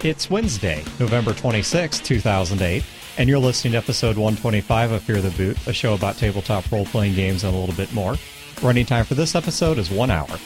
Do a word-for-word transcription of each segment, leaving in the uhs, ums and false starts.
It's Wednesday, November twenty-sixth, two thousand eight, and you're listening to episode one twenty-five of Fear the Boot, a show about tabletop role-playing games and a little bit more. Running time for this episode is one hour.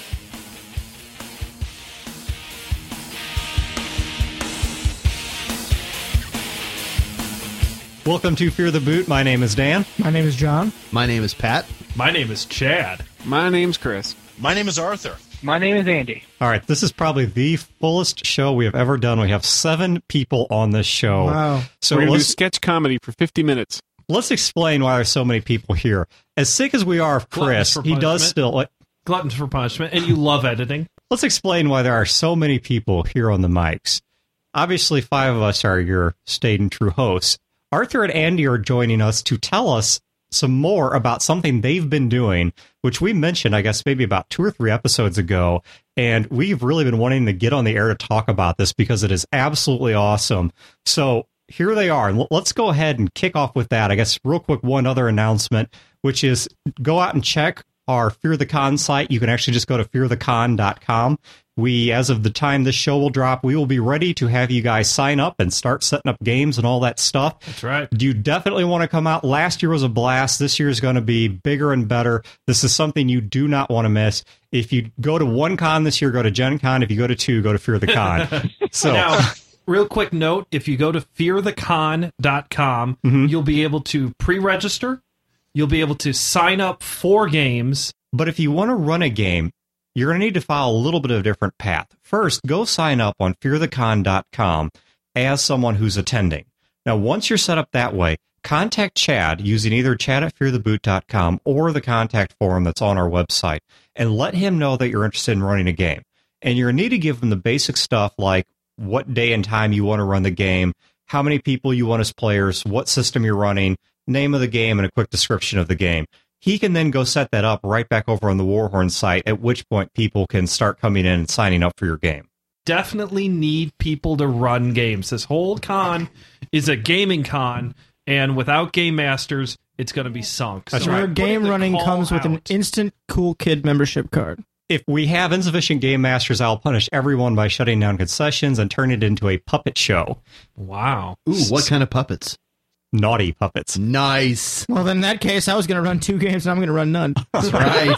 Welcome to Fear the Boot. My name is Dan. My name is John. My name is Pat. My name is Chad. My name's Chris. My name is Arthur. My name is Andy. All right, this is probably the fullest show we have ever done. We have seven people on this show. Wow. So We're going to do let's, sketch comedy for fifty minutes. let's explain why there's so many people here. As sick as we are of Chris, Gluttons for he does punishment. still... Like, Gluttons for punishment, and you love editing. let's explain why there are so many people here on the mics. Obviously, five of us are your staid and true hosts. Arthur and Andy are joining us to tell us some more about something they've been doing, which we mentioned, I guess, maybe about two or three episodes ago. And we've really been wanting to get on the air to talk about this because it is absolutely awesome. So here they are. And let's go ahead and kick off with that. I guess real quick, one other announcement, which is go out and check our Fear the Con site. You can actually just go to fear the con dot com. We, as of the time this show will drop, we will be ready to have you guys sign up and start setting up games and all that stuff. That's right. You definitely want to come out. Last year was a blast. This year is going to be bigger and better. This is something you do not want to miss. If you go to one con this year, go to Gen Con. If you go to two, go to Fear the Con. So, Now, real quick note, if you go to fear the con dot com, Mhm. you'll be able to pre-register. You'll be able to sign up for games. but if you want to run a game, you're going to need to follow a little bit of a different path. First, go sign up on fear the con dot com as someone who's attending. Now, once you're set up that way, contact Chad using either chad at fear the boot dot com or the contact form that's on our website, and let him know that you're interested in running a game. And you're going to need to give him the basic stuff like what day and time you want to run the game, how many people you want as players, what system you're running, name of the game, and a quick description of the game. He can then go set that up right back over on the Warhorn site, at which point people can start coming in and signing up for your game. Definitely need people to run games. This whole con is a gaming con, and without game masters, it's going to be sunk. That's So right. Your I'm putting game the running call comes with an out. instant Cool Kid membership card. If we have insufficient game masters, I'll punish everyone by shutting down concessions and turn it into a puppet show. Wow. Ooh, what kind of puppets? Naughty puppets. Nice. Well, then in that case, I was going to run two games and I'm going to run none. That's right.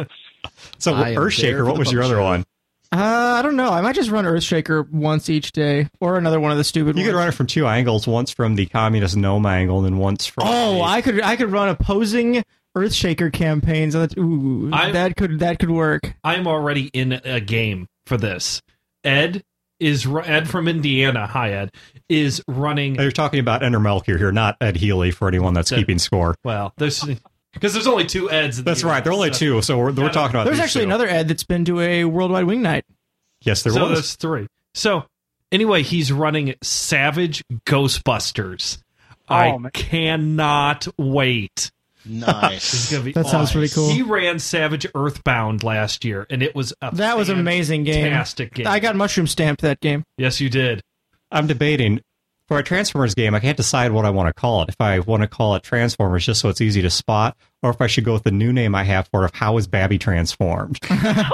So, I am there Earthshaker, for what the was your puppet other show. one? Uh, I don't know. I might just run Earthshaker once each day, or another one of the stupid You ones. could run it from two angles, once from the communist gnome angle and once from... Oh, the- I could I could run opposing Earthshaker campaigns. Ooh, I- that could that could work. I'm already in a game for this. Ed is ru- Ed from Indiana. Hi, Ed is running. You're talking about Ender Melchior here, not Ed Healy, for anyone that's That- keeping score. Well, there's because there's only two Eds. In the That's right. There are only so- two, so we're, we're Yeah, talking about There's these actually two. another Ed that's been to a Worldwide Wing Night. Yes, there so was. there's three. So anyway, he's running Savage Ghostbusters. Oh, I man. cannot wait. This Nice. is gonna be That sounds awesome. pretty cool. He ran Savage Earthbound last year, and it was a That was an amazing game. fantastic game. I got mushroom stamped that game. yes, you did. I'm debating for a Transformers game. I can't decide what I want to call it. If I want to call it Transformers just so it's easy to spot, or if I should go with the new name I have for it of How is Babby Transformed?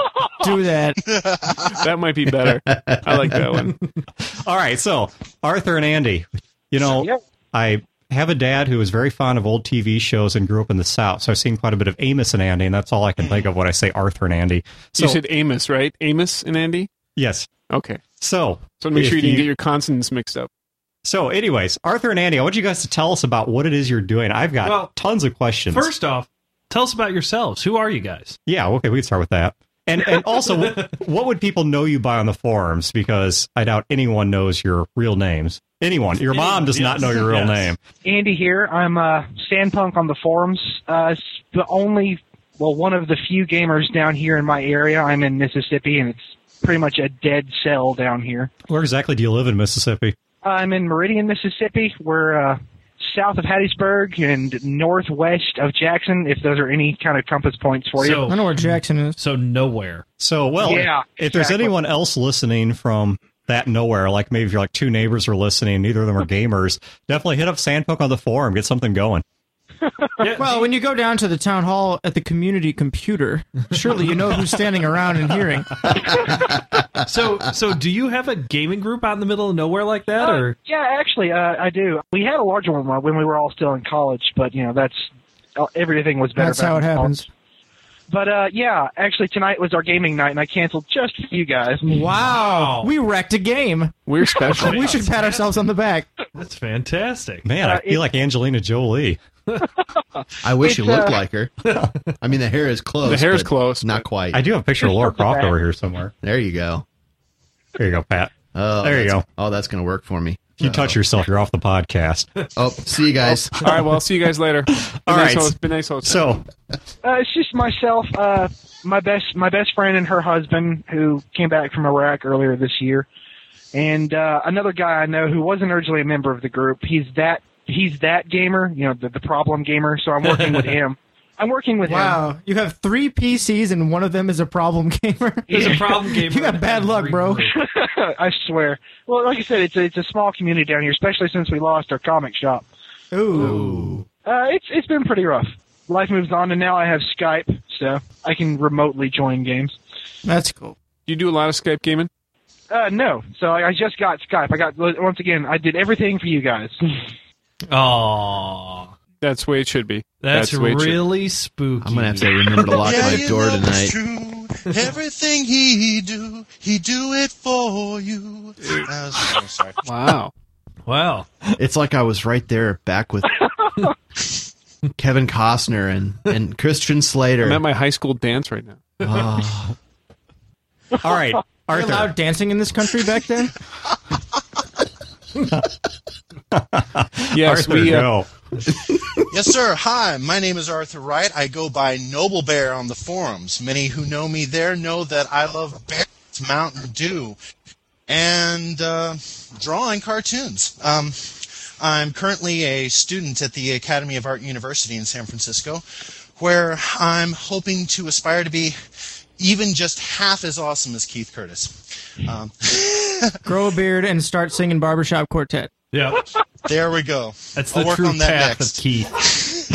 Do that. That might be better. I like that one. All right, so Arthur and Andy, you know, Yep. I have a dad who is very fond of old T V shows and grew up in the South, so I've seen quite a bit of Amos and Andy, and that's all I can think of when I say Arthur and Andy. So, You said Amos, right? Amos and Andy? yes. Okay. So, So make sure if you didn't you- get your consonants mixed up. So, anyways, Arthur and Andy, I want you guys to tell us about what it is you're doing. I've got Well, tons of questions. First off, tell us about yourselves. Who are you guys? Yeah, okay, we can start with that. And and also, what, what would people know you by on the forums? Because I doubt anyone knows your real names. Anyone. Your mom does not Yes. know your real Yes. name. Andy here. I'm uh, Sandpunk on the forums. Uh, it's the only, well, one of the few gamers down here in my area. I'm in Mississippi, and it's pretty much a dead cell down here. Where exactly do you live in Mississippi? I'm in Meridian, Mississippi. We're uh, south of Hattiesburg and northwest of Jackson, if those are any kind of compass points for you. So, I know where Jackson is. so nowhere. So, well, Yeah, if there's exactly. anyone else listening from that nowhere, like maybe if you're like two neighbors are listening, neither of them are gamers, definitely hit up Sandpoke on the forum, get something going. Yeah, Well, when you go down to the town hall at the community computer, surely you know who's standing around and hearing. so so do you have a gaming group out in the middle of nowhere like that, Uh, or yeah, actually, uh, I do. We had a larger one when we were all still in college, but you know that's everything was better. That's back how it in college. happens. But uh, yeah, actually tonight was our gaming night, and I canceled just for you guys. Wow. We wrecked a game. We're special. We should pat ourselves on the back. that's fantastic? Man, I Uh, feel it- like Angelina Jolie. I wish It's, you looked uh, like her. I mean, the hair is close. The hair is but close, Not but- quite. I do have a picture of Laura Croft over here somewhere. There you go. There you go, Pat. Oh, There you that's- go. Oh, that's going to work for me. If you touch yourself, you're off the podcast. Oh, see you guys. All right, well, I'll see you guys later. Been All nice right. host- been nice host. So, Uh, it's just myself, uh, my best, my best friend and her husband who came back from Iraq earlier this year, and uh, another guy I know who wasn't originally a member of the group. He's that, he's that gamer, you know, the, the problem gamer. So I'm working with him. I'm working with him. Wow. You have three P Cs and one of them is a problem gamer. There's a problem gamer. You got bad luck, bro. I swear. Well, like I said, it's a, it's a small community down here, especially since we lost our comic shop. Ooh. Uh, it's it's been pretty rough. Life moves on, and now I have Skype, so I can remotely join games. That's cool. Do you do a lot of Skype gaming? Uh, no, so I, I just got Skype. I got once again, I did everything for you guys. Aw, That's the way it should be. that's, the way it should- really spooky. I'm going to have to remember to lock my you door know it's tonight. true. Everything he do, he do it for you. That was- oh, sorry. Wow. Wow. It's like I was right there back with Kevin Costner and, and Christian Slater. I'm at my high school dance right now. Oh, all right, Are you allowed Arthur. dancing in this country back then? Yes, Arthur, we. Uh, go. Yes, sir. Hi, my name is Arthur Wright. I go by Noble Bear on the forums. Many who know me there know that I love Bear's Mountain Dew and uh, drawing cartoons. Um, I'm currently a student at the Academy of Art University in San Francisco, where I'm hoping to aspire to be even just half as awesome as Keith Curtis. Um, Grow a beard and start singing Barbershop Quartet. Yeah, there we go. that's I'll the work true on that path next. of Keith.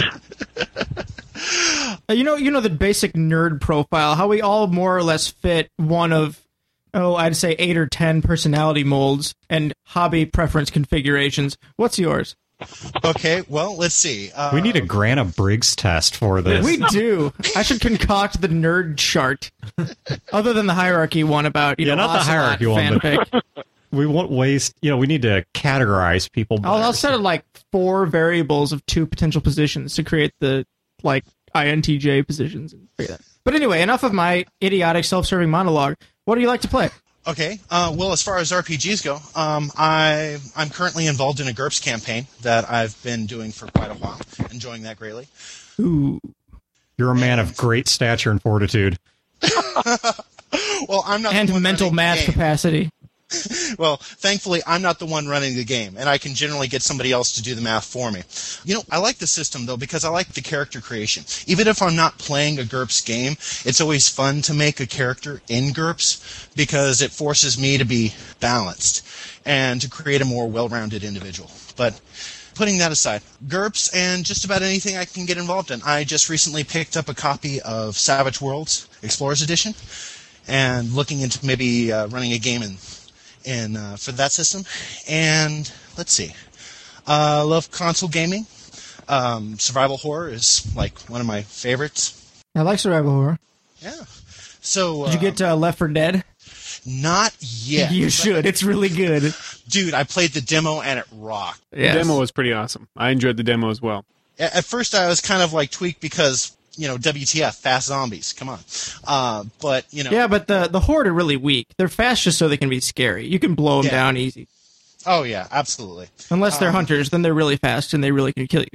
Uh, you know, you know the basic nerd profile, how we all more or less fit one of, oh, I'd say eight or ten personality molds and hobby preference configurations. What's yours? Okay, well, let's see. Uh, We need a Grana Briggs test for this. We do. I should concoct the nerd chart. Other than the hierarchy one about, you Yeah, know, not the Ocelot hierarchy one, but- fanfic. we want ways. You know, we need to categorize people. I'll, I'll better. set it like four variables of two potential positions to create the, like, I N T J positions. And figure that. But anyway, enough of my idiotic self-serving monologue. What do you like to play? Okay. Uh, well, as far as R P Gs go, um, I I'm currently involved in a GURPS campaign that I've been doing for quite a while. Enjoying that greatly. Ooh. You're a man of great stature and fortitude. Well, I'm not the And one mental running the math game. capacity. Well, thankfully, I'm not the one running the game, and I can generally get somebody else to do the math for me. You know, I like the system, though, because I like the character creation. Even if I'm not playing a GURPS game, it's always fun to make a character in GURPS because it forces me to be balanced and to create a more well-rounded individual. But putting that aside, GURPS and just about anything I can get involved in. I just recently picked up a copy of Savage Worlds Explorers Edition and looking into maybe uh, running a game in in uh, for that system. And let's see, I uh, love console gaming. Um, survival horror is like one of my favorites. I like survival horror. Yeah. So uh, Did you get uh, Left four Dead? not yet, You should. It's really good. dude. I played the demo and it rocked. The demo was pretty awesome. I enjoyed the demo as well. A- At first, I was kind of like tweaked because you know W T F, fast zombies. Come on, uh, but you know, Yeah, but the, the Horde are really weak. They're fast just so they can be scary. You can blow them Yeah. down easy. oh yeah, absolutely. Unless they're Um, hunters, then they're really fast and they really can kill you.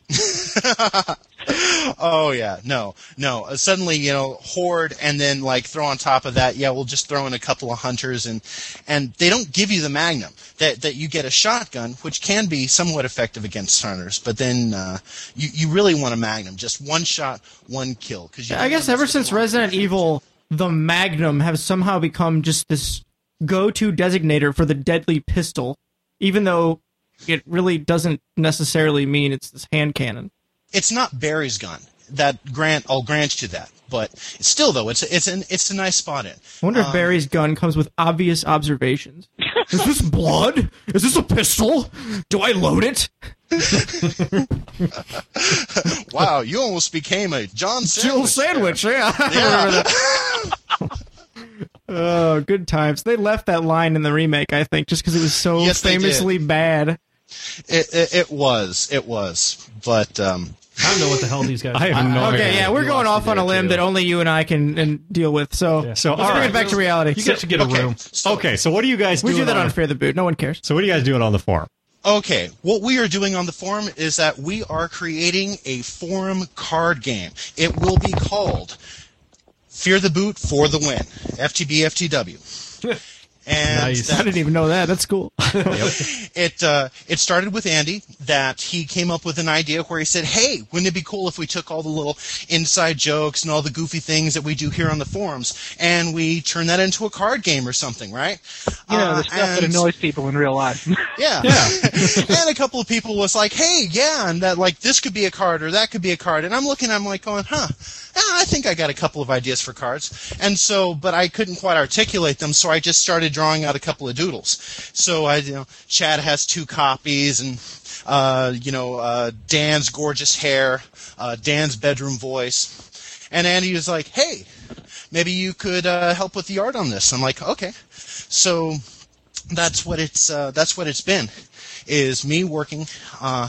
Oh yeah, no, no. Uh, suddenly, you know, horde, and then like throw on top of that, yeah, we'll just throw in a couple of hunters, and and they don't give you the magnum. That that you get a shotgun, which can be somewhat effective against hunters, but then uh, you you really want a magnum, just one shot, one kill. Because I guess ever since Resident Evil, the Magnum has somehow become just this go-to designator for the deadly pistol, even though it really doesn't necessarily mean it's this hand cannon. it's not Barry's gun. That grant, I'll grant you that. But still, though, it's it's an it's a nice spot in. I wonder if Um, Barry's gun comes with obvious observations. Is this blood? Is this a pistol? Do I load it? Wow, you almost became a John Jill Sandwich. sandwich, yeah. I Yeah. remember that. Oh, good times. They left that line in the remake, I think, just because it was so Yes, they did. famously bad. It, it it was it was, but um, I don't know what the hell these guys I have are. no idea. Okay, yeah, we're You going lost off me on a there, limb too. that only you and I can and deal with. So, Yeah. So, let's all bring right. it back to reality. You guys should get a okay, room. so- Okay, so what are you guys we doing? do that on the- Fear the Boot. No one cares. So what are you guys doing on the forum? Okay, what we are doing on the forum is that we are creating a forum card game. It will be called Fear the Boot for the Win, F T B F T W. And Nice. I that- didn't even know that. That's cool. it uh, it started with Andy, that he came up with an idea where he said, hey, wouldn't it be cool if we took all the little inside jokes and all the goofy things that we do here on the forums and we turn that into a card game or something, right? You know, Uh, the stuff that and- annoys people in real life. Yeah. And a couple of people was like, hey, yeah, and that, like, this could be a card or that could be a card. And I'm looking, I'm like going, huh, yeah, I think I got a couple of ideas for cards. And so, but I couldn't quite articulate them, so I just started drawing out a couple of doodles. So I, you know, Chad has two copies, and, uh, you know, uh, Dan's gorgeous hair, uh, Dan's bedroom voice. And Andy was like, hey, maybe you could uh, help with the art on this. I'm like, okay. So that's what it's uh, that's what it's been, is me working. Uh,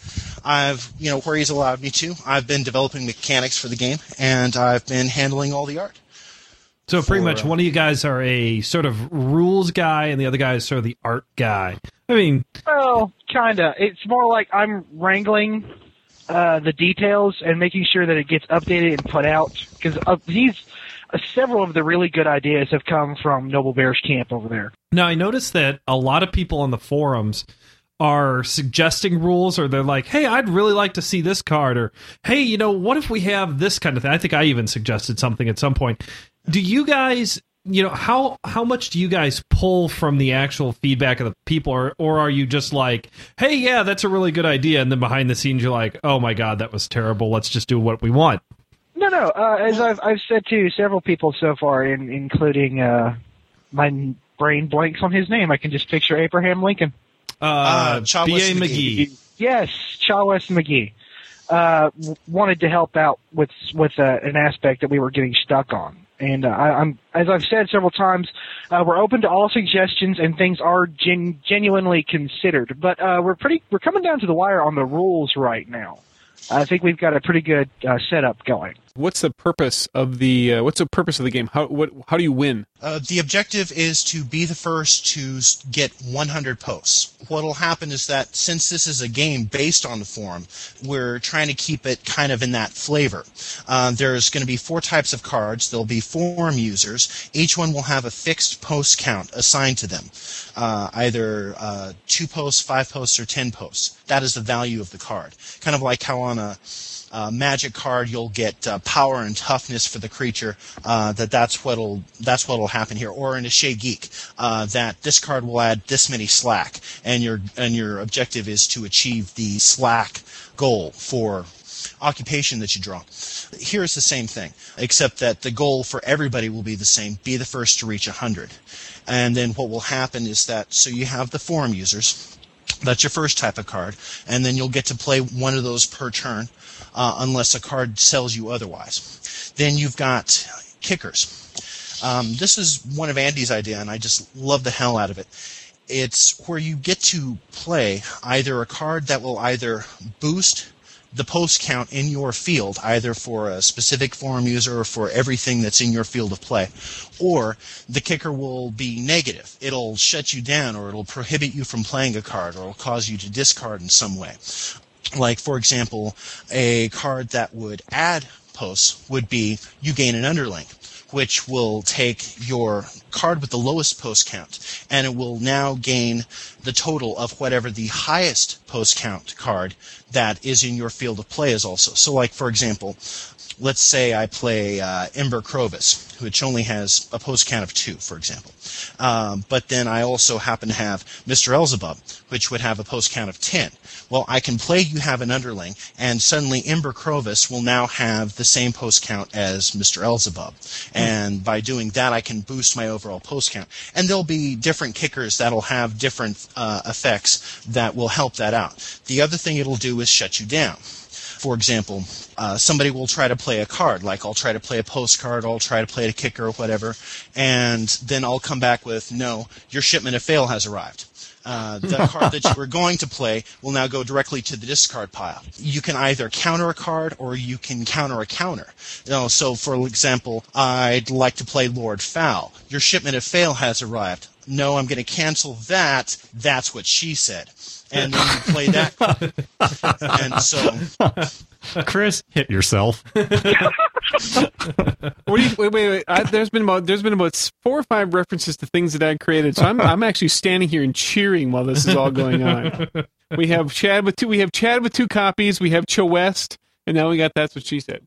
I've, you know, where he's allowed me to, I've been developing mechanics for the game, and I've been handling all the art. So pretty for, much uh, one of you guys are a sort of rules guy and the other guy is sort of the art guy. I mean, Well, kinda. It's more like I'm wrangling uh, the details and making sure that it gets updated and put out. Because uh, these, uh, several of the really good ideas have come from Noble Bear's camp over there. now I noticed that a lot of people on the forums are suggesting rules, or they're like, hey, I'd really like to see this card, or hey, you know, what if we have this kind of thing? I think I even suggested something at some point. Do you guys, you know, how how much do you guys pull from the actual feedback of the people, or or are you just like, hey, yeah, that's a really good idea, and then behind the scenes you're like, oh my god, that was terrible, let's just do what we want? No, no. Uh, as I've I've said to several people so far, in, including uh, my brain blanks on his name. I can just picture Abraham Lincoln. Uh, Uh, B A Chawes McGee. McGee. Yes, Chawes McGee uh, w- wanted to help out with with uh, an aspect that we were getting stuck on. And uh, I, I'm, as I've said several times, uh, we're open to all suggestions, and things are gen- genuinely considered. But uh, we're pretty, we're coming down to the wire on the rules right now. I think we've got a pretty good uh, setup going. What's the purpose of the uh, What's the purpose of the game? How what How do you win? Uh, the objective is to be the first to s- get one hundred posts. What will happen is that since this is a game based on the forum, we're trying to keep it kind of in that flavor. Uh, there's going to be four types of cards. There'll be forum users. Each one will have a fixed post count assigned to them, uh, either uh, two posts, five posts, or ten posts. That is the value of the card. Kind of like how on a Uh, magic card, you'll get uh, power and toughness for the creature. Uh, that that's what'll that's what'll happen here. Or in a Shea Geek, uh, that this card will add this many slack, and your and your objective is to achieve the slack goal for occupation that you draw. Here's the same thing, except that the goal for everybody will be the same: be the first to reach one hundred. And then what will happen is that so you have the forum users. That's your first type of card, and then you'll get to play one of those per turn. Uh, unless a card sells you otherwise. Then you've got kickers. Um, this is one of Andy's idea, and I just love the hell out of it. It's where you get to play either a card that will either boost the post count in your field, either for a specific forum user or for everything that's in your field of play, or the kicker will be negative. It'll shut you down, or it'll prohibit you from playing a card, or it'll cause you to discard in some way. Like, for example, a card that would add posts would be you gain an underling, which will take your card with the lowest post count, and it will now gain the total of whatever the highest post count card that is in your field of play is also. So, like, for example, let's say I play uh, Ember Crovis, which only has a post count of two, for example. Um, but then I also happen to have Mister Elzebub, which would have a post count of ten. Well, I can play You Have an Underling, and suddenly Ember Crovis will now have the same post count as Mister Elzebub. And by doing that, I can boost my overall post count. And there'll be different kickers that'll have different uh, effects that will help that out. The other thing it'll do is shut you down. For example, uh, somebody will try to play a card, like I'll try to play a postcard, I'll try to play a kicker or whatever, and then I'll come back with, no, your shipment of fail has arrived. Uh, the card that you were going to play will now go directly to the discard pile. You can either counter a card or you can counter a counter. You know, so, for example, I'd like to play Lord Foul. Your shipment of fail has arrived. No, I'm going to cancel that. That's what she said. And then you play that. And so, Chris, hit yourself. What do you, wait, wait, wait. I, there's been about there's been about four or five references to things that I created. So I'm I'm actually standing here and cheering while this is all going on. We have Chad with two. We have Chad with two copies. We have Cho West, and now we got That's What She Said.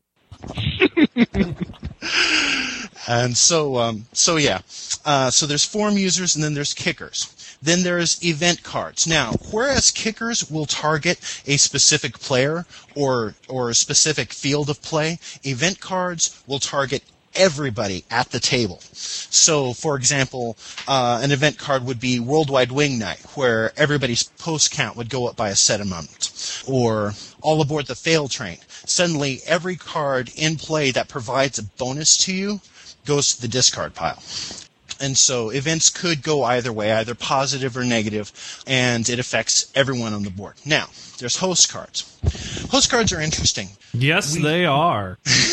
And so, um, so yeah. Uh, so there's forum users, and then there's kickers. Then there's event cards. Now, whereas kickers will target a specific player or or a specific field of play, event cards will target everybody at the table. So, for example, uh, an event card would be Worldwide Wing Night, where everybody's post count would go up by a set amount. Or All Aboard the Fail Train. Suddenly, every card in play that provides a bonus to you goes to the discard pile. And so events could go either way, either positive or negative, and it affects everyone on the board. Now, there's host cards. Host cards are interesting. Yes, we, they are.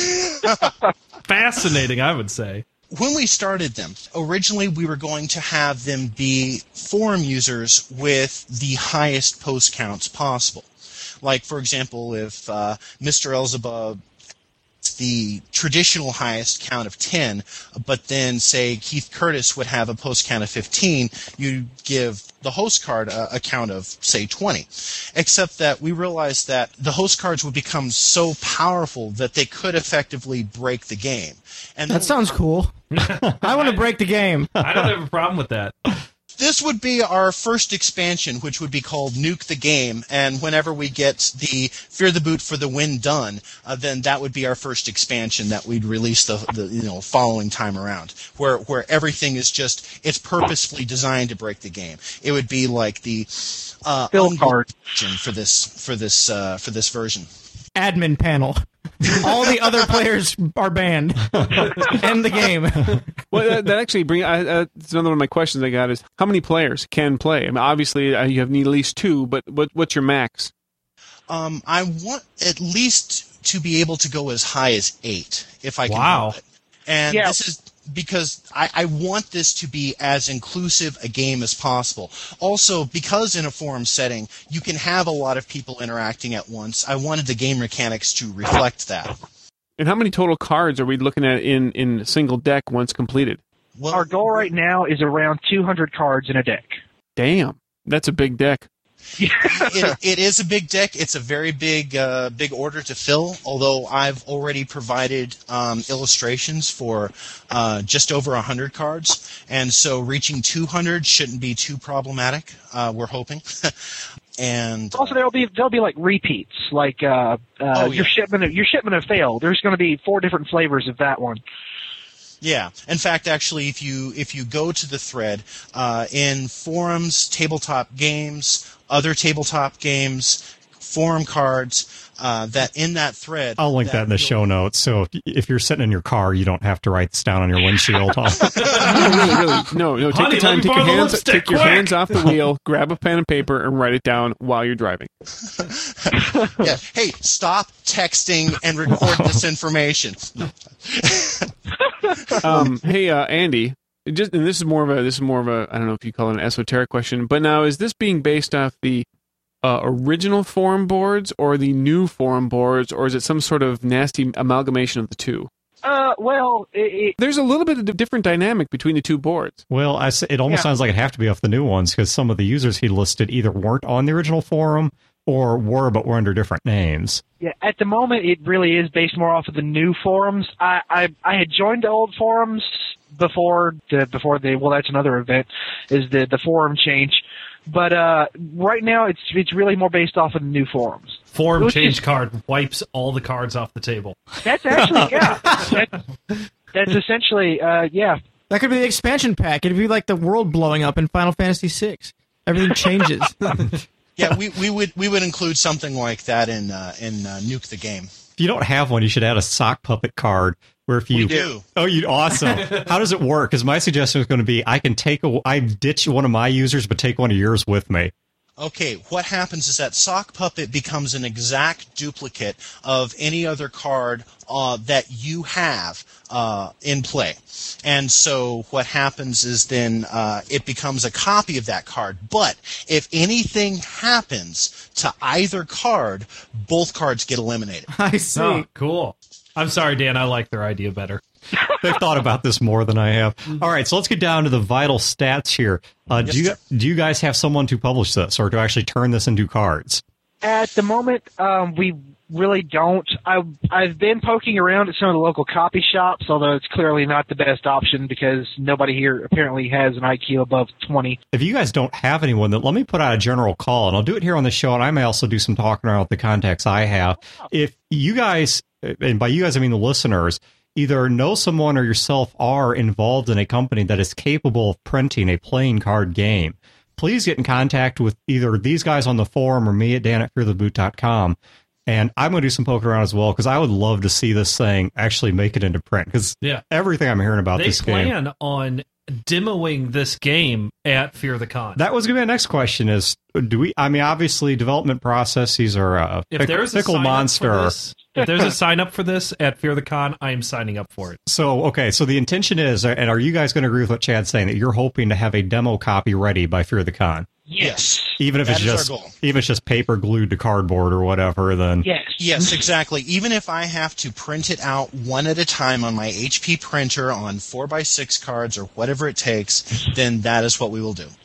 Fascinating, I would say. When we started them, originally we were going to have them be forum users with the highest post counts possible. Like, for example, if uh, Mister Elzebub the traditional highest count of ten, but then, say, Keith Curtis would have a post count of fifteen, you give the host card a, a count of, say, twenty. Except that we realized that the host cards would become so powerful that they could effectively break the game. And that sounds cool. I want to break the game. I don't have a problem with that. This would be our first expansion, which would be called Nuke the Game, and whenever we get the Fear the Boot for the Win done, uh, then that would be our first expansion that we'd release the, the you know following time around, where where everything is just it's purposefully designed to break the game. It would be like the uh, Build card for this for this uh, for this version. Admin panel. All the other players are banned. End the game. Well, that, that actually brings. Uh, it's another one of my questions I got is how many players can play? I mean, obviously uh, you have need at least two, but what, what's your max? Um, I want at least to be able to go as high as eight, if I can Wow. help it. And Yeah. this is because I, I want this to be as inclusive a game as possible. Also, because in a forum setting, you can have a lot of people interacting at once, I wanted the game mechanics to reflect that. And how many total cards are we looking at in, in a single deck once completed? Well, Our goal right now is around two hundred cards in a deck. Damn, that's a big deck. it, it is a big deck. It's a very big, uh, big order to fill. Although I've already provided um, illustrations for uh, just over a hundred cards, and so reaching two hundred shouldn't be too problematic. Uh, we're hoping. And Also, there'll be there'll be like repeats, like uh, uh, Oh, yeah. your shipment of, your shipment of fail. There's going to be four different flavors of that one. yeah, in fact, actually, if you if you go to the thread uh, in forums, tabletop games, other tabletop games, forum cards, uh, that in that thread, I'll link that in the you'll- show notes. So if, if you're sitting in your car, you don't have to write this down on your windshield. No, really, really. No, no. Take Honey, your time. let me Take your borrow the hands. lipstick, Take your quick! hands off the wheel. Grab a pen and paper and write it down while you're driving. Yeah. Hey, stop texting and record this information. Um, hey, uh, Andy. Just and this is more of a this is more of a I don't know if you call it an esoteric question, but now is this being based off the uh, original forum boards or the new forum boards, or is it some sort of nasty amalgamation of the two? Uh, well, it, it, There's a little bit of a different dynamic between the two boards. Well, I s it almost Yeah. sounds like it'd have to be off the new ones because some of the users he listed either weren't on the original forum or were but were under different names? Yeah, at the moment, it really is based more off of the new forums. I I, I had joined the old forums before the before the well, that's another event, is the the forum change. But uh, right now, it's it's really more based off of the new forums. Forum Which change is- card wipes all the cards off the table. That's actually yeah. That, that's essentially uh, yeah. That could be the expansion pack. It'd be like the world blowing up in Final Fantasy six. Everything changes. Yeah, we, we would we would include something like that in uh, in uh, Nuke the Game. If you don't have one, you should add a sock puppet card where if you We do. Oh, you awesome. How does it work? Because my suggestion is going to be I can take a I ditch one of my users, but take one of yours with me. Okay, what happens is that Sock Puppet becomes an exact duplicate of any other card uh, that you have uh, in play. And so what happens is then uh, it becomes a copy of that card. But if anything happens to either card, both cards get eliminated. I see. Oh, cool. I'm sorry, Dan. I like their idea better. They've thought about this more than I have. All right, so let's get down to the vital stats here. Uh, Yes, do you sir. do you guys have someone to publish this or to actually turn this into cards? At the moment, um, we really don't. I, I've been poking around at some of the local copy shops, although it's clearly not the best option because nobody here apparently has an I Q above twenty. If you guys don't have anyone, then let me put out a general call, and I'll do it here on the show, and I may also do some talking around with the contacts I have. If you guys, and by you guys I mean the listeners, either know someone or yourself are involved in a company that is capable of printing a playing card game, please get in contact with either these guys on the forum or me at dan at fear the boot dot com. And I'm going to do some poking around as well because I would love to see this thing actually make it into print because Yeah. everything I'm hearing about They this game. plan on demoing this game at Fear the Con. That was going to be my next question is, do we, I mean, obviously development processes are a if fick- there's a fickle sign monster. Up for this, if there's a sign up for this at Fear the Con, I am signing up for it. So, okay, so the intention is, and are you guys going to agree with what Chad's saying, that you're hoping to have a demo copy ready by Fear the Con? Yes. Even if That it's is our just, goal. even if it's just paper glued to cardboard or whatever, then Yes. Yes, exactly. Even if I have to print it out one at a time on my H P printer on four by six cards or whatever it takes, then that is what we will do.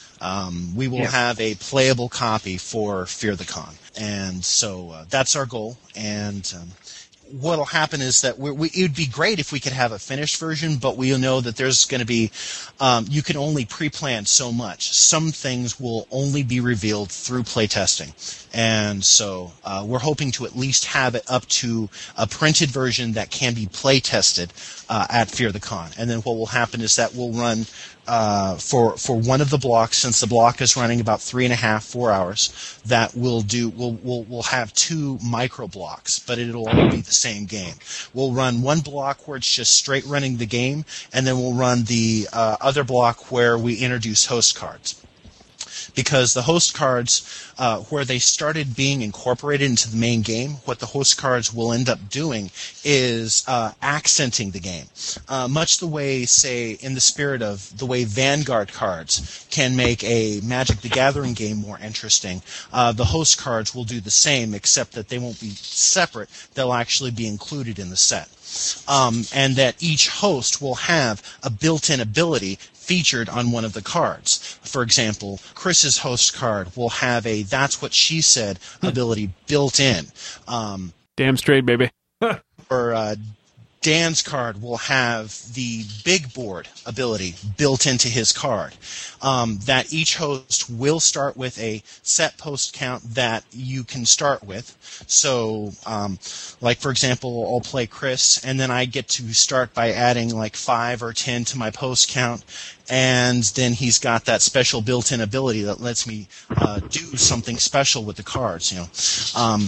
Um, we will Yeah. have a playable copy for Fear the Con. And so uh, that's our goal. And um, what will happen is that we, we, it would be great if we could have a finished version, but we'll know that there's going to be, um, you can only pre-plan so much. Some things will only be revealed through playtesting. And so uh, we're hoping to at least have it up to a printed version that can be play-tested uh, at Fear the Con. And then what will happen is that we'll run uh, for for one of the blocks, since the block is running about three and a half, four hours, that we'll do we'll we'll we'll have two micro blocks, but it'll all be the same game. We'll run one block where it's just straight running the game, and then we'll run the uh, other block where we introduce host cards. Because the host cards, uh, where they started being incorporated into the main game, what the host cards will end up doing is uh, accenting the game. Uh, much the way, say, in the spirit of the way Vanguard cards can make a Magic the Gathering game more interesting, uh, the host cards will do the same, except that they won't be separate. They'll actually be included in the set. Um, and that each host will have a built-in ability featured on one of the cards. For example, Chris's host card will have a "That's What She Said" ability built in. Um, Damn straight, baby. or uh, Dan's card will have the big board ability built into his card. Um, that each host will start with a set post count that you can start with. So, um, like for example, I'll play Chris, and then I get to start by adding like five or ten to my post count, and then he's got that special built-in ability that lets me uh, do something special with the cards. You know, um,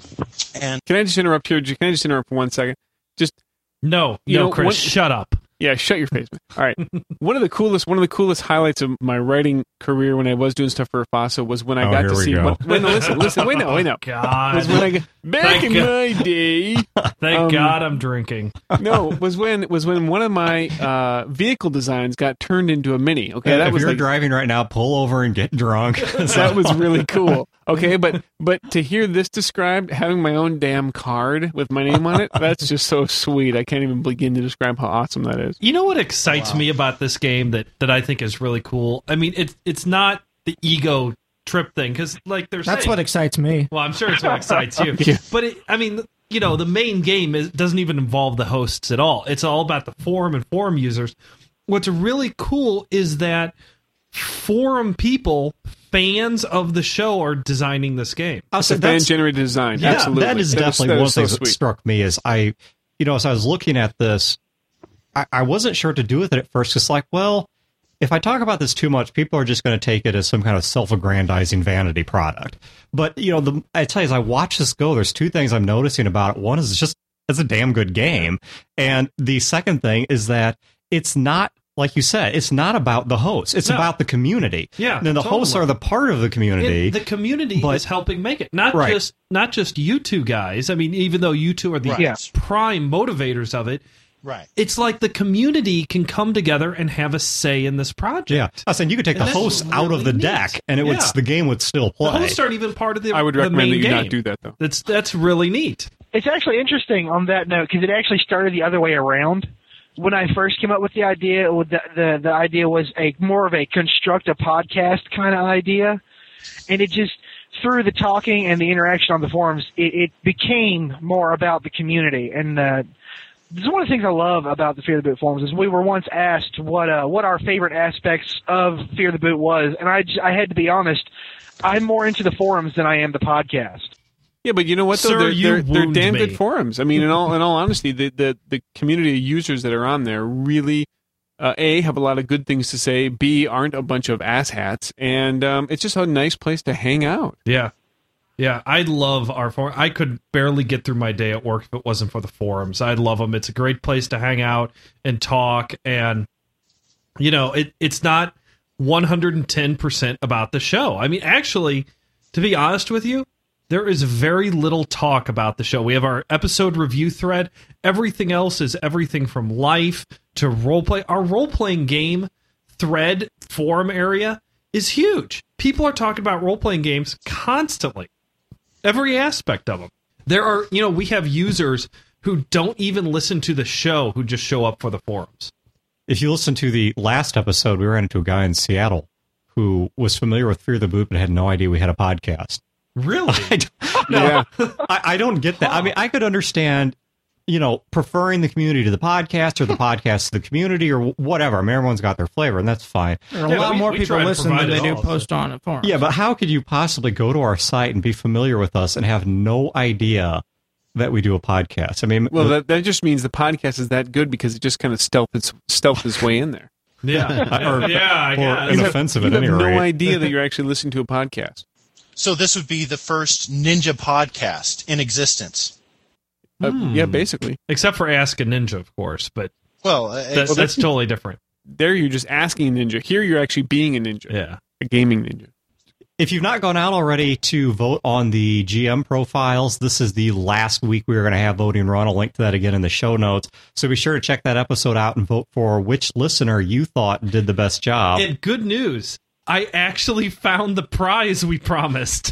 and Can I just interrupt here? Can I just interrupt for one second? Just No, You no, know, Chris, what- shut up. Yeah, shut your face, man. All right. one of the coolest, one of the coolest highlights of my writing career when I was doing stuff for FASA was when I Oh, got here to we see. go. When, wait, no, listen, listen, wait, no, wait, no. God. Was when I got, back Thank in God. my day. Thank um, God I'm drinking. No, was when was when one of my uh, vehicle designs got turned into a mini. Okay, that if was you're like driving right now, pull over and get drunk. that was really cool. Okay, but but to hear this described, having my own damn card with my name on it, that's just so sweet. I can't even begin to describe how awesome that is. You know what excites me about this game that, that I think is really cool? I mean, it's it's not the ego trip thing because, like, there's That's what excites me. Well, I'm sure it's what excites you. Yeah. But it, I mean, you know, the main game is, doesn't even involve the hosts at all. It's all about the forum and forum users. What's really cool is that forum people, fans of the show, are designing this game. I'll It's say a that's- fan-generated design. Yeah, Absolutely. that is That definitely that one is thing so that sweet. struck me is I, you know, as I was looking at this, I, I wasn't sure what to do with it at first. It's like, well, if I talk about this too much, people are just going to take it as some kind of self-aggrandizing vanity product. But, you know, the, I tell you, as I watch this go, there's two things I'm noticing about it. One is it's just, it's a damn good game. And the second thing is that it's not, like you said, it's not about the hosts. It's No. about the community. Yeah, And then the totally. hosts are the part of the community. And the community but- is helping make it. Not Right. just not just you two guys. I mean, even though you two are the Right. Yeah. prime motivators of it, Right. it's like the community can come together and have a say in this project. Yeah, I was saying you could take And the that's hosts out of really the neat. deck, and it would Yeah. the game would still play. The hosts aren't even part of the I would the recommend main that you game. not do that, though. That's that's really neat. It's actually interesting on that note because it actually started the other way around. When I first came up with the idea, it would- the, the the idea was a more of a construct a podcast kind of idea, and it just through the talking and the interaction on the forums, it, it became more about the community. And uh, this is one of the things I love about the Fear the Boot forums is we were once asked what uh, what our favorite aspects of Fear the Boot was, and I j- I had to be honest, I'm more into the forums than I am the podcast. Yeah, but you know what though? Sir, they're you they're, they're wound damn me. good forums. I mean, in all in all honesty, the the, the community of users that are on there really uh, a have a lot of good things to say. B aren't a bunch of asshats, and um, it's just a nice place to hang out. Yeah. Yeah, I love our forum. I could barely get through my day at work if it wasn't for the forums. I love them. It's a great place to hang out and talk. And, you know, it it's not one hundred ten percent about the show. I mean, actually, to be honest with you, there is very little talk about the show. We have our episode review thread. Everything else is everything from life to roleplay. Our role-playing game thread forum area is huge. People are talking about role-playing games constantly. Every aspect of them. There are, you know, we have users who don't even listen to the show who just show up for the forums. If you listen to the last episode, we ran into a guy in Seattle who was familiar with Fear the Boot but had no idea we had a podcast. Really? I don't, no, Yeah. I, I don't get that. I mean, I could understand, you know, preferring the community to the podcast or the podcast to the community or whatever. I mean, everyone's got their flavor, and that's fine. There are a Yeah, lot we- more we people try to listen than provide they it do all, post on it forums. Yeah, but how could you possibly go to our site and be familiar with us and have no idea that we do a podcast? I mean, Well, the- that that just means the podcast is that good because it just kind of stealth its stealth its way in there. Yeah. Or- yeah, I or guess. an You have- offensive you at any have no rate. idea that you're actually listening to a podcast. So this would be the first ninja podcast in existence. Uh, Hmm. Yeah, basically. Except for Ask a Ninja, of course, but Well, uh, that, it's- that's totally different. There you're just asking a ninja. Here you're actually being a ninja. Yeah. A gaming ninja. if you've not gone out already to vote on the G M profiles, this is the last week we are going to have voting run. I'll link to that again in the show notes. So be sure to check that episode out and vote for which listener you thought did the best job. And good news, I actually found the prize we promised.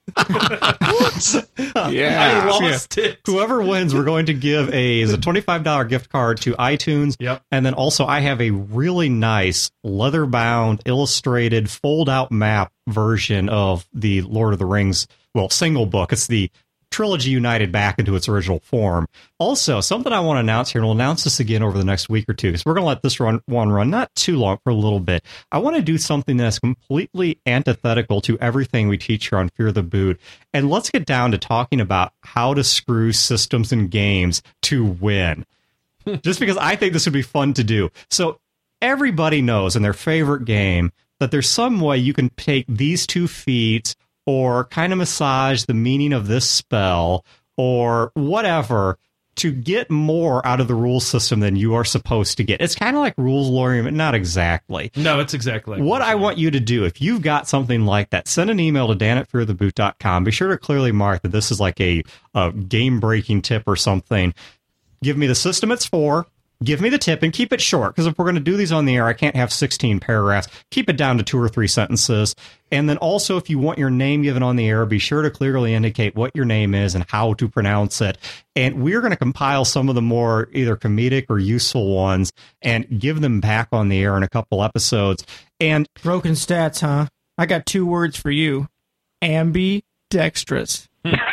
Yeah. I lost it. Whoever wins, we're going to give a, is a twenty-five dollars gift card to iTunes. Yep. And then also I have a really nice leather-bound, illustrated, fold-out map version of the Lord of the Rings, well, single book. It's the Trilogy United back into its original form. Also, something I want to announce here, and we'll announce this again over the next week or two, because we're going to let this run one run not too long, for a little bit. I want to do something that's completely antithetical to everything we teach here on Fear the Boot. And let's get down to talking about how to screw systems and games to win. Just because I think this would be fun to do. So everybody knows in their favorite game that there's some way you can take these two feats or kind of massage the meaning of this spell or whatever to get more out of the rule system than you are supposed to get. It's kind of like rules lawyering, but not exactly. No, it's exactly like What I want you to do, if you've got something like that, send an email to dan at fear the boot dot com. Be sure to clearly mark that this is like a, a game-breaking tip or something. Give me the system it's for. Give me the tip and keep it short, because if we're going to do these on the air, I can't have sixteen paragraphs. Keep it down to two or three sentences. And then also, if you want your name given on the air, be sure to clearly indicate what your name is and how to pronounce it. And we're going to compile some of the more either comedic or useful ones and give them back on the air in a couple episodes. And Broken stats, huh? I got two words for you. Ambidextrous.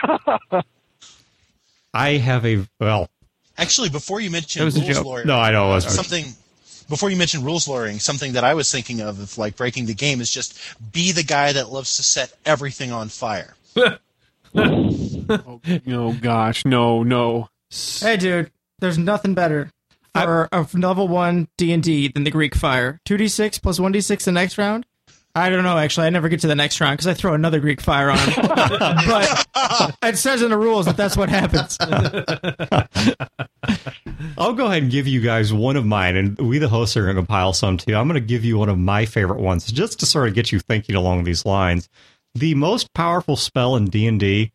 I have a, well... Actually, before you mentioned That was a rules joke. lawyering, No, I know. It was, something... Before you mentioned rules lawyering, something that I was thinking of, of like breaking the game, is just be the guy that loves to set everything on fire. Oh, no, gosh, no, no. Hey, dude, there's nothing better for a level one D and D than the Greek Fire. two d six plus one d six the next round? I don't know, actually. I never get to the next round because I throw another Greek Fire on him. But it says in the rules that that's what happens. I'll go ahead and give you guys one of mine, and we, the hosts, are going to compile some too. I'm going to give you one of my favorite ones, just to sort of get you thinking along these lines. The most powerful spell in D and D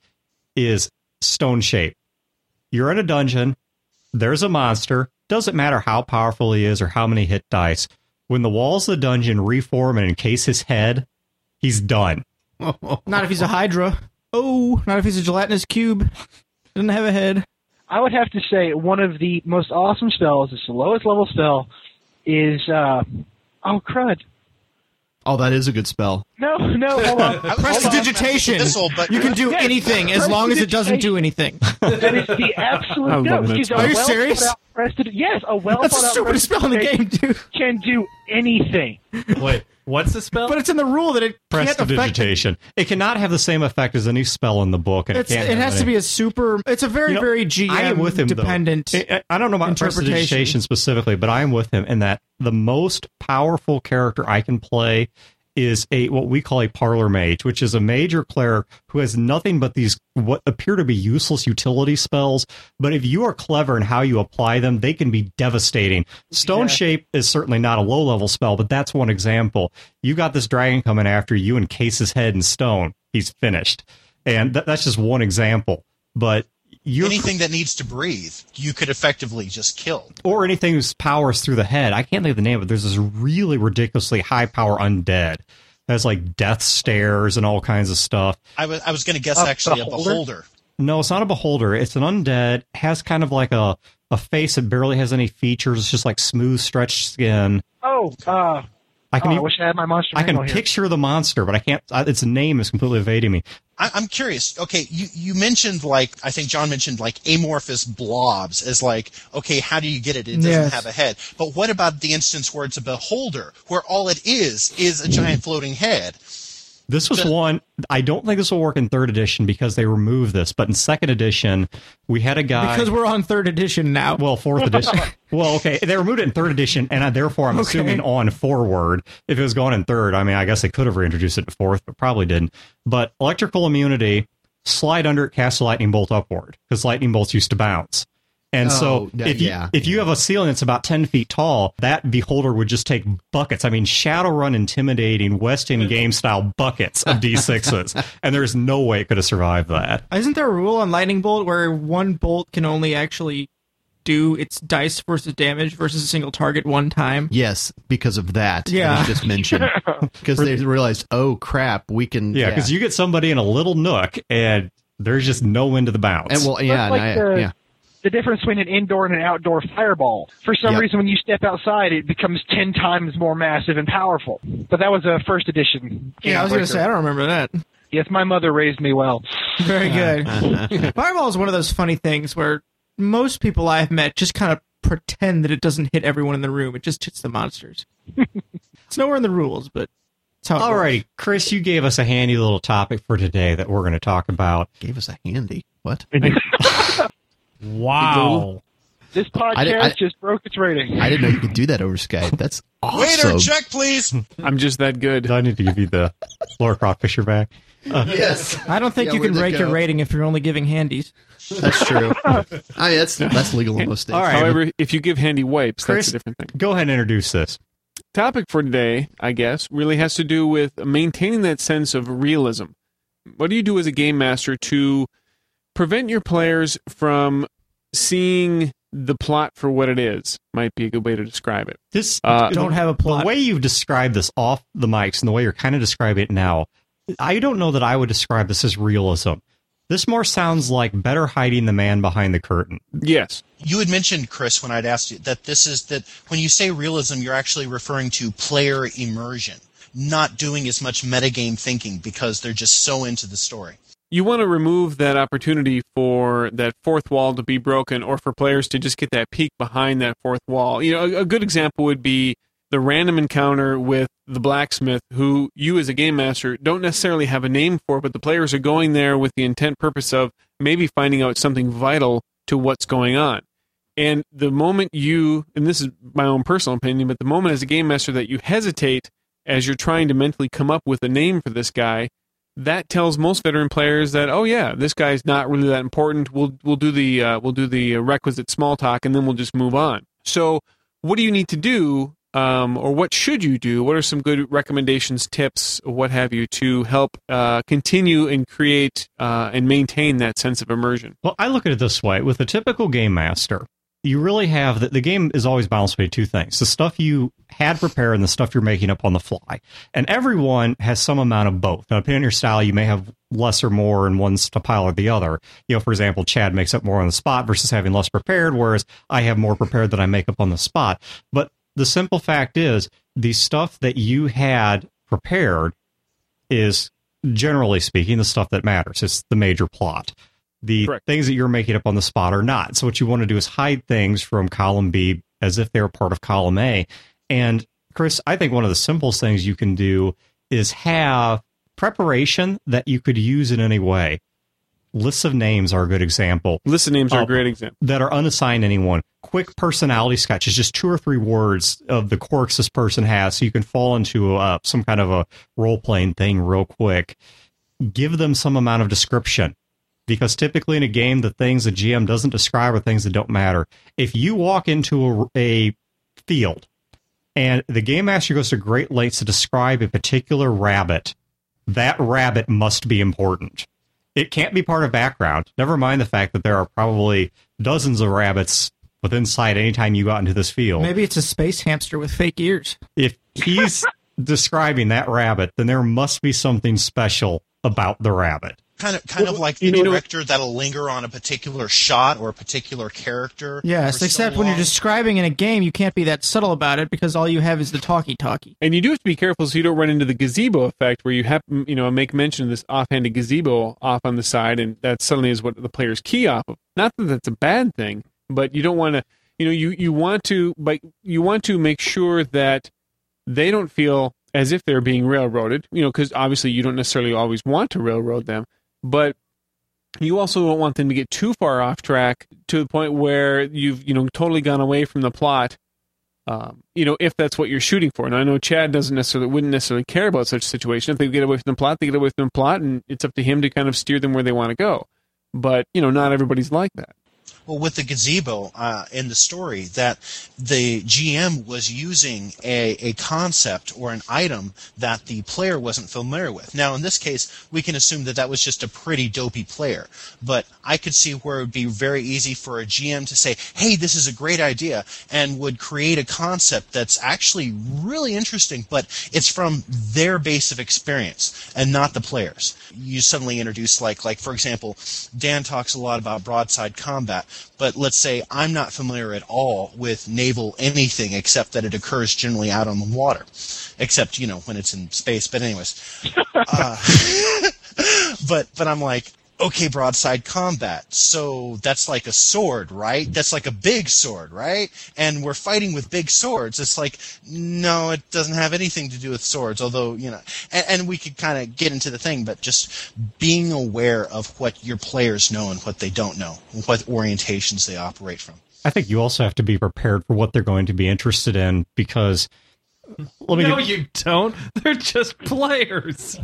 is Stone Shape. You're in a dungeon. There's a monster. Doesn't matter how powerful he is or how many hit dice. When the walls of the dungeon reform and encase his head, he's done. Not if he's a Hydra. Oh, not if he's a gelatinous cube. Doesn't have a head. I would have to say one of the most awesome spells, it's the lowest level spell, is, uh, oh, crud. Oh, that is a good spell. No, no, hold on. Prestidigitation. Missile, but You can do Yes, anything as long as it doesn't do anything. That is the I absolute love no. that because a spell. Are you well serious? thought out prestid- yes, a well That's the thought out stupidest spell in the game, dude. can do anything. Wait, what's the spell? But it's in the rule that it can't affect. Prestidigitation. It cannot have the same effect as any spell in the book, and It's, it can't. it have has any- to be a super. It's a very, You know, very G M I am with him, though. dependent. I, I don't know about interpretation. prestidigitation specifically, but I am with him in that the most powerful character I can play is a what we call a parlor mage, which is a mage or cleric who has nothing but these what appear to be useless utility spells. But if you are clever in how you apply them, they can be devastating. Stone Yeah. Shape is certainly not a low level spell, but that's one example. You got this dragon coming after you, encase his head in stone. He's finished, and th- that's just one example. But you're anything that needs to breathe, you could effectively just kill. or anything whose powers through the head. I can't think of the name, but there's this really ridiculously high power undead. Has like death stares and all kinds of stuff. I was I was going to guess A actually a beholder? beholder. No, it's not a beholder. It's an undead. Has kind of like a, a face that barely has any features. It's just like smooth, stretched skin. Oh, uh, I can oh, I even- wish I had my monster I can manual here. picture the monster, but I can't. I, its name is completely evading me. I, I'm curious. Okay, you, you mentioned like I think John mentioned like amorphous blobs as like okay, how do you get it? It doesn't Yes. have a head. But what about the instance where it's a beholder, where all it is is a giant floating head? This was one. I don't think this will work in third edition because they removed this. But in second edition, we had a guy. Because we're on third edition now. Well, fourth edition. Well, okay, they removed it in third edition, and I, therefore I'm Okay. assuming on forward. If it was going in third, I mean, I guess they could have reintroduced it to fourth, but probably didn't. But electrical immunity, slide under it, cast a lightning bolt upward, because lightning bolts used to bounce. And Oh, so that- if you yeah. if you have a ceiling that's about ten feet tall, that beholder would just take buckets. I mean, Shadowrun intimidating West End game style buckets of D sixes, and there's no way it could have survived that. Isn't there a rule on Lightning Bolt where one bolt can only actually do its dice versus damage versus a single target one time? Yes, because of that. Yeah. That was just mentioned. Because they realized, oh crap, we can. Yeah, because you get somebody in a little nook, and there's just no end to the bounce. And well, yeah, That's like and I- the- yeah. The difference between an indoor and an outdoor fireball. For some Yep. reason, when you step outside, it becomes ten times more massive and powerful. But that was a first edition. Yeah, I was going Breaker. to say, I don't remember that. Yes, my mother raised me well. Very good. Fireball is one of those funny things where most people I've met just kind of pretend that it doesn't hit everyone in the room. It just hits the monsters. It's nowhere in the rules, but it's how it All works. righty, Chris, you gave us a handy little topic for today that we're going to talk about. Gave us a handy. What? Wow. This podcast I didn't- I- just broke its rating. I didn't know you could do that over Skype. That's Waiter, awesome. check please. I'm just that good. Do I need to give you the Laura Croft Fisher back? Yes, I don't think Yeah, you can where'd that break your go? rating if you're only giving handies. that's true. I mean, that's that's legal in most states. All right. However, if you give handy wipes, Chris- that's a different thing. Go ahead and introduce this. Topic for today, I guess, really has to do with maintaining that sense of realism. What do you do as a game master to prevent your players from seeing the plot for what it is? Might be a good way to describe it. This Uh, Don't have a plot. The way you've described this off the mics and the way you're kind of describing it now, I don't know that I would describe this as realism. This more sounds like better hiding the man behind the curtain. Yes. You had mentioned, Chris, when I'd asked you that this is that when you say realism, you're actually referring to player immersion. not doing as much metagame thinking because they're just so into the story. You want to remove that opportunity for that fourth wall to be broken, or for players to just get that peek behind that fourth wall. You know, a, a good example would be the random encounter with the blacksmith, who you as a game master don't necessarily have a name for, but the players are going there with the intent purpose of maybe finding out something vital to what's going on. And the moment you, and this is my own personal opinion, but the moment as a game master that you hesitate as you're trying to mentally come up with a name for this guy, that tells most veteran players that, oh yeah, this guy's not really that important. We'll we'll do the uh, we'll do the requisite small talk, and then we'll just move on. So, what do you need to do, um, or what should you do? What are some good recommendations, tips, what have you, to help uh, continue and create uh, and maintain that sense of immersion? Well, I look at it this way: with a typical game master, you really have that the game is always balanced by two things: the stuff you had prepared and the stuff you're making up on the fly. And everyone has some amount of both. Now, depending on your style, you may have less or more in one style or the other. You know, for example, Chad makes up more on the spot versus having less prepared, whereas I have more prepared than I make up on the spot. But the simple fact is, the stuff that you had prepared is, generally speaking, the stuff that matters. It's the major plot. The Correct. Things that you're making up on the spot are not. So what you want to do is hide things from column B as if they were part of column A. And Chris, I think one of the simplest things you can do is have preparation that you could use in any way. Lists of names are a good example. Lists of names are uh, a great example. That are unassigned to anyone. Quick personality sketches, just two or three words of the quirks this person has, so you can fall into uh, some kind of a role-playing thing real quick. Give them some amount of description. Because typically in a game, the things the G M doesn't describe are things that don't matter. If you walk into a, a field and the game master goes to great lengths to describe a particular rabbit, that rabbit must be important. It can't be part of background. Never mind the fact that there are probably dozens of rabbits within sight anytime you go out into this field. Maybe it's a space hamster with fake ears. If he's describing that rabbit, then there must be something special about the rabbit. Kind of, kind well, of like the you know, director that'll linger on a particular shot or a particular character. Yes, except so when you're describing in a game, you can't be that subtle about it because all you have is the talkie-talkie. And you do have to be careful so you don't run into the gazebo effect, where you have, you know, make mention of this offhanded gazebo off on the side, and that suddenly is what the players key off of. Not that that's a bad thing, but you don't want to, you know, you you want to, but you want to make sure that they don't feel as if they're being railroaded. You know, because obviously you don't necessarily always want to railroad them. But you also don't want them to get too far off track to the point where you've, you know, totally gone away from the plot. Um, you know, if that's what you're shooting for. And I know Chad doesn't necessarily, wouldn't necessarily care about such a situation. If they get away from the plot, they get away from the plot, and it's up to him to kind of steer them where they want to go. But, you know, not everybody's like that. Well, with the gazebo uh, in the story, that the G M was using a, a concept or an item that the player wasn't familiar with. Now, in this case, we can assume that that was just a pretty dopey player. But I could see where it would be very easy for a G M to say, hey, this is a great idea, and would create a concept that's actually really interesting, but it's from their base of experience and not the players. You suddenly introduce, like, like for example, Dan talks a lot about broadside combat. But let's say I'm not familiar at all with naval anything except that it occurs generally out on the water, except, you know, when it's in space. But anyways, uh, but but I'm like, okay, broadside combat. So that's like a sword, right? That's like a big sword, right? And we're fighting with big swords. It's like, no, it doesn't have anything to do with swords, although, you know, and, and we could kind of get into the thing, but just being aware of what your players know and what they don't know, what orientations they operate from. I think you also have to be prepared for what they're going to be interested in, because Let me no, get... you don't. They're just players.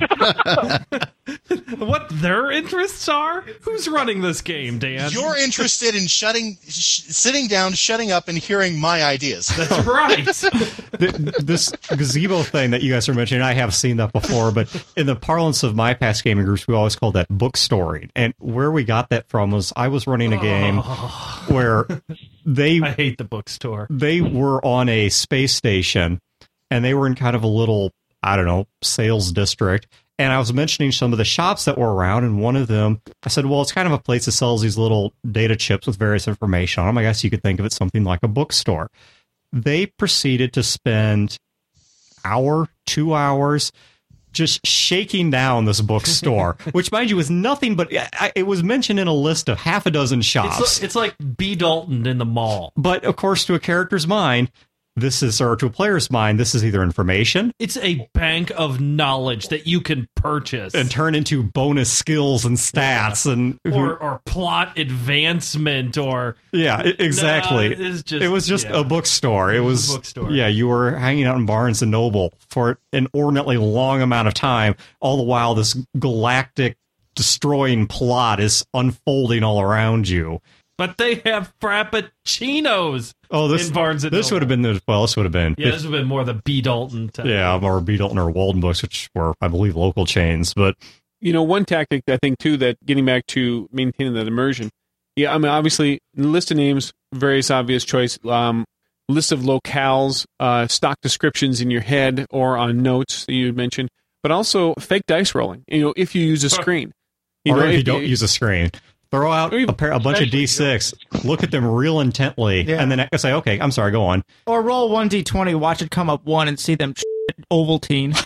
What their interests are? Who's running this game, Dan? You're interested in shutting, sh- sitting down, shutting up, and hearing my ideas. That's right. the, this gazebo thing that you guys are mentioning, I have seen that before, but in the parlance of my past gaming groups, we always called that book story. And where we got that from was I was running a game oh. where they... I hate the bookstore. They were on a space station, and they were in kind of a little, I don't know, sales district. And I was mentioning some of the shops that were around, and one of them, I said, well, it's kind of a place that sells these little data chips with various information on them. I guess you could think of it something like a bookstore. They proceeded to spend hour, two hours, just shaking down this bookstore, which, mind you, was nothing but it was mentioned in a list of half a dozen shops. It's, it's like B. Dalton in the mall. But of course, to a character's mind, this is, or to a player's mind, this is either information. It's a bank of knowledge that you can purchase and turn into bonus skills and stats, yeah. and or, or plot advancement, or yeah, exactly. Nah, it's just, it was just yeah. a bookstore. It, it was, was a bookstore. Yeah, you were hanging out in Barnes and Noble for an inordinately long amount of time, all the while this galactic destroying plot is unfolding all around you. But they have frappuccinos. Oh, this in Barnes and this Noble. would have been the well. This would have been yeah. This would have been more the B. Dalton. Type. Yeah, or B. Dalton or Walden books, which were, I believe, local chains. But you know, one tactic I think too that getting back to maintaining that immersion. Yeah, I mean, obviously, list of names, various obvious choice. Um, list of locales, uh, stock descriptions in your head or on notes that you had mentioned, but also fake dice rolling. You know, if you use a screen, you or know, if you don't you, use a screen. Throw out a, pair, a bunch of D six, look at them real intently, yeah. and then say, okay, I'm sorry, go on. Or roll one D twenty, watch it come up one, and see them Ovaltine.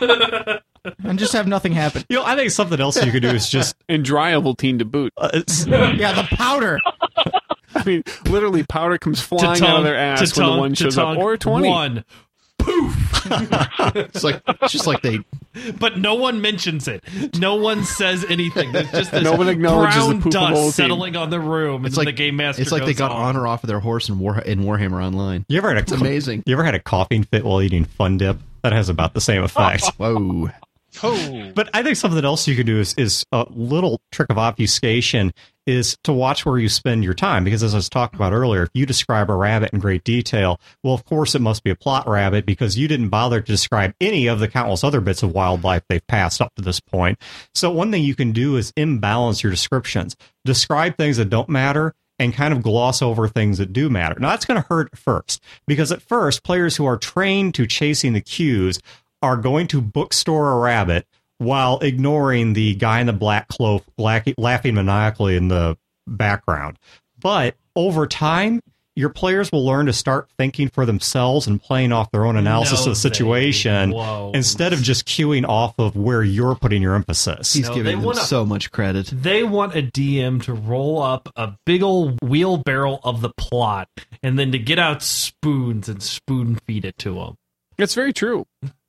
And just have nothing happen. You know, I think something else you could do is just... and dry Ovaltine to boot. Uh, yeah, the powder. I mean, literally, powder comes flying out of their ass when the one shows up. Or a twenty. One. Poof! It's like it's just like they... But no one mentions it. No one says anything. There's just this no one acknowledges brown the poop dust of Ovaltine. settling on the room, and it's like, the game master It's like goes they got off. on or off of their horse in, War, in Warhammer Online. You ever had a it's amazing. You ever had a coughing fit while eating Fun Dip? That has about the same effect. Whoa. Oh. But I think something else you can do is, is a little trick of obfuscation is to watch where you spend your time. Because as I was talking about earlier, if you describe a rabbit in great detail, well, of course, it must be a plot rabbit because you didn't bother to describe any of the countless other bits of wildlife they've passed up to this point. So one thing you can do is imbalance your descriptions. Describe things that don't matter and kind of gloss over things that do matter. Now, that's going to hurt first because at first, players who are trained to chasing the cues are going to bookstore a rabbit while ignoring the guy in the black cloak laughing maniacally in the background. But over time, your players will learn to start thinking for themselves and playing off their own analysis no, of the situation Whoa. instead of just queuing off of where you're putting your emphasis. He's No, giving them wanna, so much credit. They want a D M to roll up a big old wheelbarrow of the plot and then to get out spoons and spoon feed it to them. It's very true.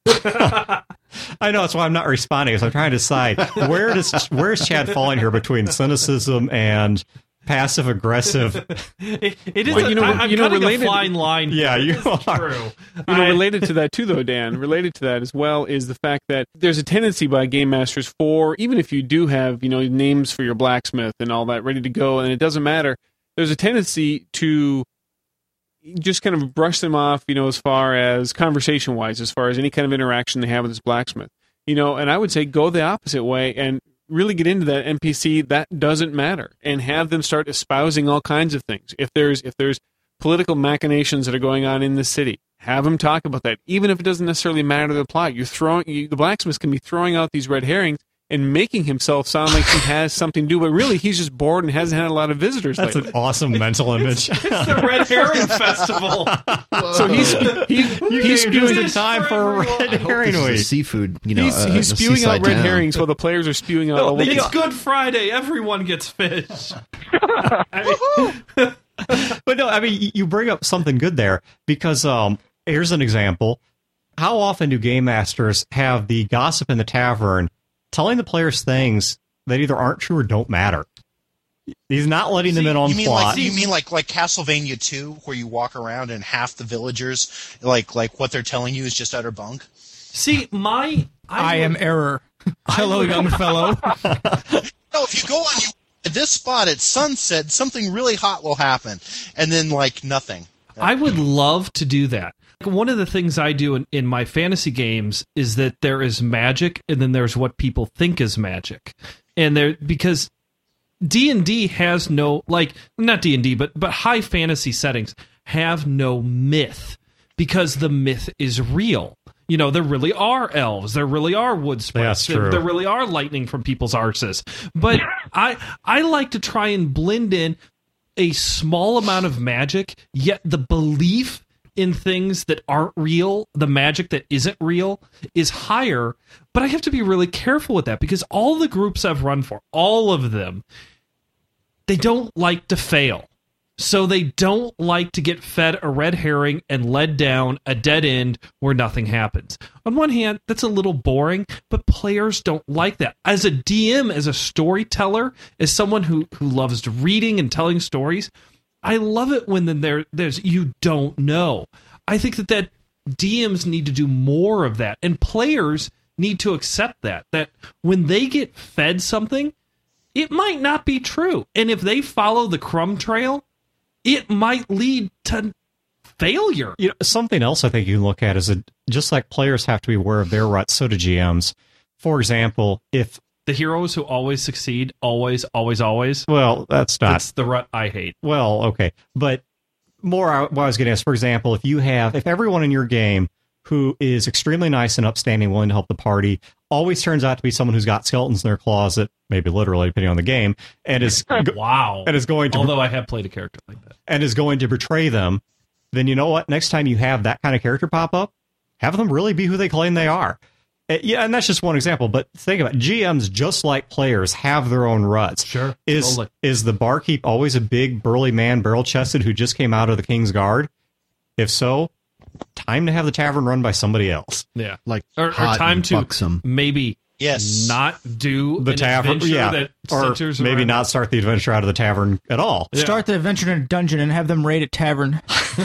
I know, that's why I'm not responding, because I'm trying to decide where does where is Chad falling here between cynicism and passive aggressive. It, it is. Well, a, you know, I, I'm you know, cutting related, a fine line. Yeah, you This is are. true. You know, I- related to that too, though, Dan. Related to that as well is the fact that there's a tendency by game masters for, even if you do have, you know, names for your blacksmith and all that ready to go, and it doesn't matter. There's a tendency to just kind of brush them off, you know, as far as conversation wise, as far as any kind of interaction they have with this blacksmith, you know. And I would say go the opposite way and really get into that N P C that doesn't matter and have them start espousing all kinds of things. If there's if there's political machinations that are going on in the city, have them talk about that, even if it doesn't necessarily matter to the plot. You're throwing you, the blacksmith can be throwing out these red herrings and making himself sound like he has something to do, but really he's just bored and hasn't had a lot of visitors. That's lately. an awesome mental image. It's the Red Herring Festival. So he's he, You he's gave just spewing in time for Red Herring This is a Week. seafood, you know, he's, uh, he's a spewing out seaside red town. herrings while the players are spewing out. No, all they- the- It's Good Friday. Everyone gets fish. But no, I mean, you bring up something good there because um, here's an example. How often do game masters have the gossip in the tavern telling the players things that either aren't true or don't matter? He's not letting them in on you mean plot. like you mean like like Castlevania two, where you walk around and half the villagers, like like what they're telling you is just utter bunk? See, my I am would- error. Hello, young fellow. No, if you go on you at this spot at sunset, something really hot will happen, and then like nothing. I would love to do that. One of the things I do in, in my fantasy games is that there is magic, and then there's what people think is magic, and there because D and D has no like not D and D, but but high fantasy settings have no myth because the myth is real. You know, there really are elves. There really are wood sprites. That's true. There, there really are lightning from people's arses. But I I like to try and blend in a small amount of magic, yet the belief in things that aren't real, the magic that isn't real, is higher. But I have to be really careful with that because all the groups I've run for, all of them, they don't like to fail. So they don't like to get fed a red herring and led down a dead end where nothing happens. On one hand, that's a little boring, but players don't like that. As a D M, as a storyteller, as someone who, who loves reading and telling stories, I love it when then there there's you don't know. I think that, that D Ms need to do more of that, and players need to accept that, that when they get fed something, it might not be true. And if they follow the crumb trail, it might lead to failure. You know, something else I think you can look at is that just like players have to be aware of their ruts, so do G Ms. For example, if the heroes who always succeed, always, always, always. Well, that's not. That's the rut I hate. Well, okay. But more I, what I was getting at is, for example, if you have, if everyone in your game who is extremely nice and upstanding, willing to help the party, always turns out to be someone who's got skeletons in their closet, maybe literally, depending on the game, and is wow, and is going to, although I have played a character like that, and is going to betray them, then you know what? Next time you have that kind of character pop up, have them really be who they claim they are. Uh, yeah, and that's just one example. But think about it. G Ms, just like players, have their own ruts. Sure, is totally. Is the barkeep always a big burly man, barrel chested, who just came out of the King's Guard? If so, time to have the tavern run by somebody else. Yeah, like or, or time to buxom. maybe yes, not do the an tavern, yeah, that or maybe not that. start the adventure out of the tavern at all. Yeah. Start the adventure in a dungeon and have them raid a tavern.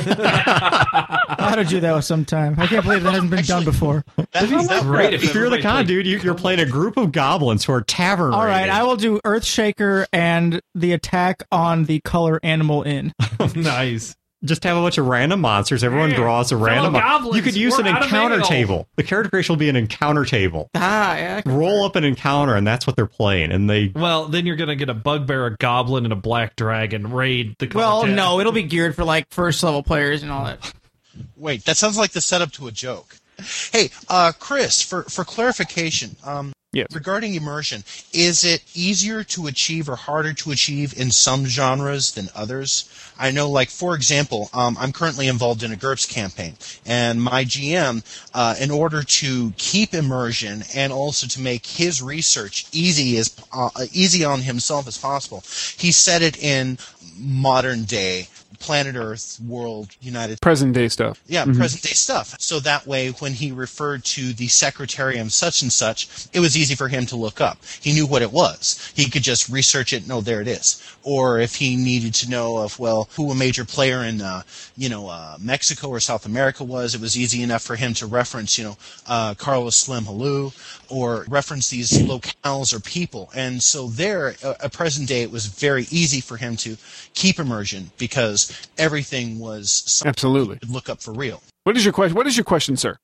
I had to do that sometime. I can't believe that hasn't been Actually, done before. That'd be that great if, if you're the con, dude, you, you're playing a group of goblins who are tavern. All right, raiding. I will do Earthshaker and the attack on the Color Animal Inn. Nice. Just have a bunch of random monsters. Everyone draws a random. Goblins, you could use an we're encounter automated. table. The character creation will be an encounter table. Ah, yeah. Roll up an encounter, and that's what they're playing. And they Well, then you're gonna get a bugbear, a goblin, and a black dragon raid the. Well, content. no, it'll be geared for like first level players and all that. Wait, that sounds like the setup to a joke. Hey, uh, Chris, for, for clarification, um, Yes. regarding immersion, is it easier to achieve or harder to achieve in some genres than others? I know, like, for example, um, I'm currently involved in a GURPS campaign, and my G M, uh, in order to keep immersion and also to make his research easy as uh, easy on himself as possible, he set it in modern day planet Earth, world, United Present day stuff. Yeah, present day stuff. So that way, when he referred to the Secretarium such and such, it was easy for him to look up. He knew what it was. He could just research it. No, there it is. Or if he needed to know of, well, who a major player in, uh, you know, uh, Mexico or South America was, it was easy enough for him to reference, you know, uh, Carlos Slim Halou, or reference these locales or people. And so there, uh, at present day, it was very easy for him to keep immersion because everything was something Absolutely. you could look up for real. What is your question? What is your question, sir?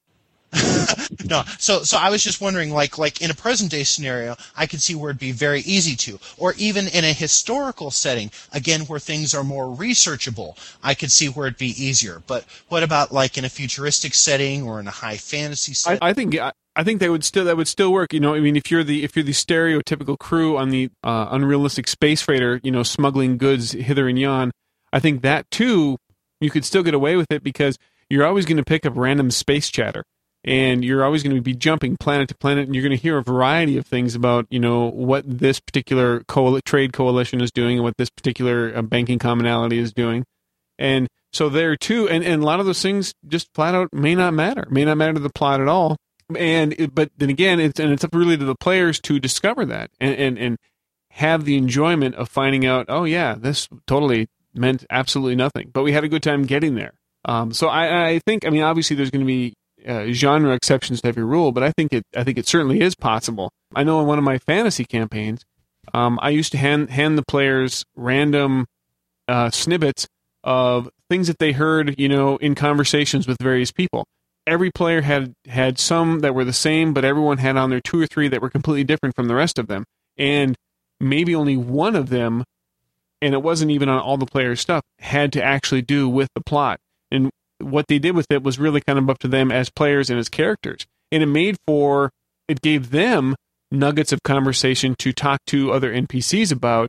No, so so I was just wondering, like like in a present day scenario, I could see where it'd be very easy to, or even in a historical setting, again where things are more researchable, I could see where it'd be easier. But what about like in a futuristic setting or in a high fantasy setting? I, I think I, I think that would still that would still work. You know, I mean, if you're the if you're the stereotypical crew on the uh, unrealistic space freighter, you know, smuggling goods hither and yon, I think that too you could still get away with it because you're always going to pick up random space chatter. And you're always going to be jumping planet to planet, and you're going to hear a variety of things about, you know, what this particular coal- trade coalition is doing and what this particular uh, banking commonality is doing. And so there, too, and, and a lot of those things just flat out may not matter, may not matter to the plot at all. And it, But then again, it's, and it's up really to the players to discover that and, and, and have the enjoyment of finding out, oh, yeah, this totally meant absolutely nothing. But we had a good time getting there. Um, so I, I think, I mean, obviously there's going to be Uh, genre exceptions to every rule, but I think it. I think it certainly is possible. I know in one of my fantasy campaigns, um, I used to hand hand the players random uh, snippets of things that they heard, you know, in conversations with various people. Every player had had some that were the same, but everyone had on there two or three that were completely different from the rest of them, and maybe only one of them, and it wasn't even on all the players' stuff, had to actually do with the plot. And what they did with it was really kind of up to them as players and as characters. And it made for, it gave them nuggets of conversation to talk to other N P Cs about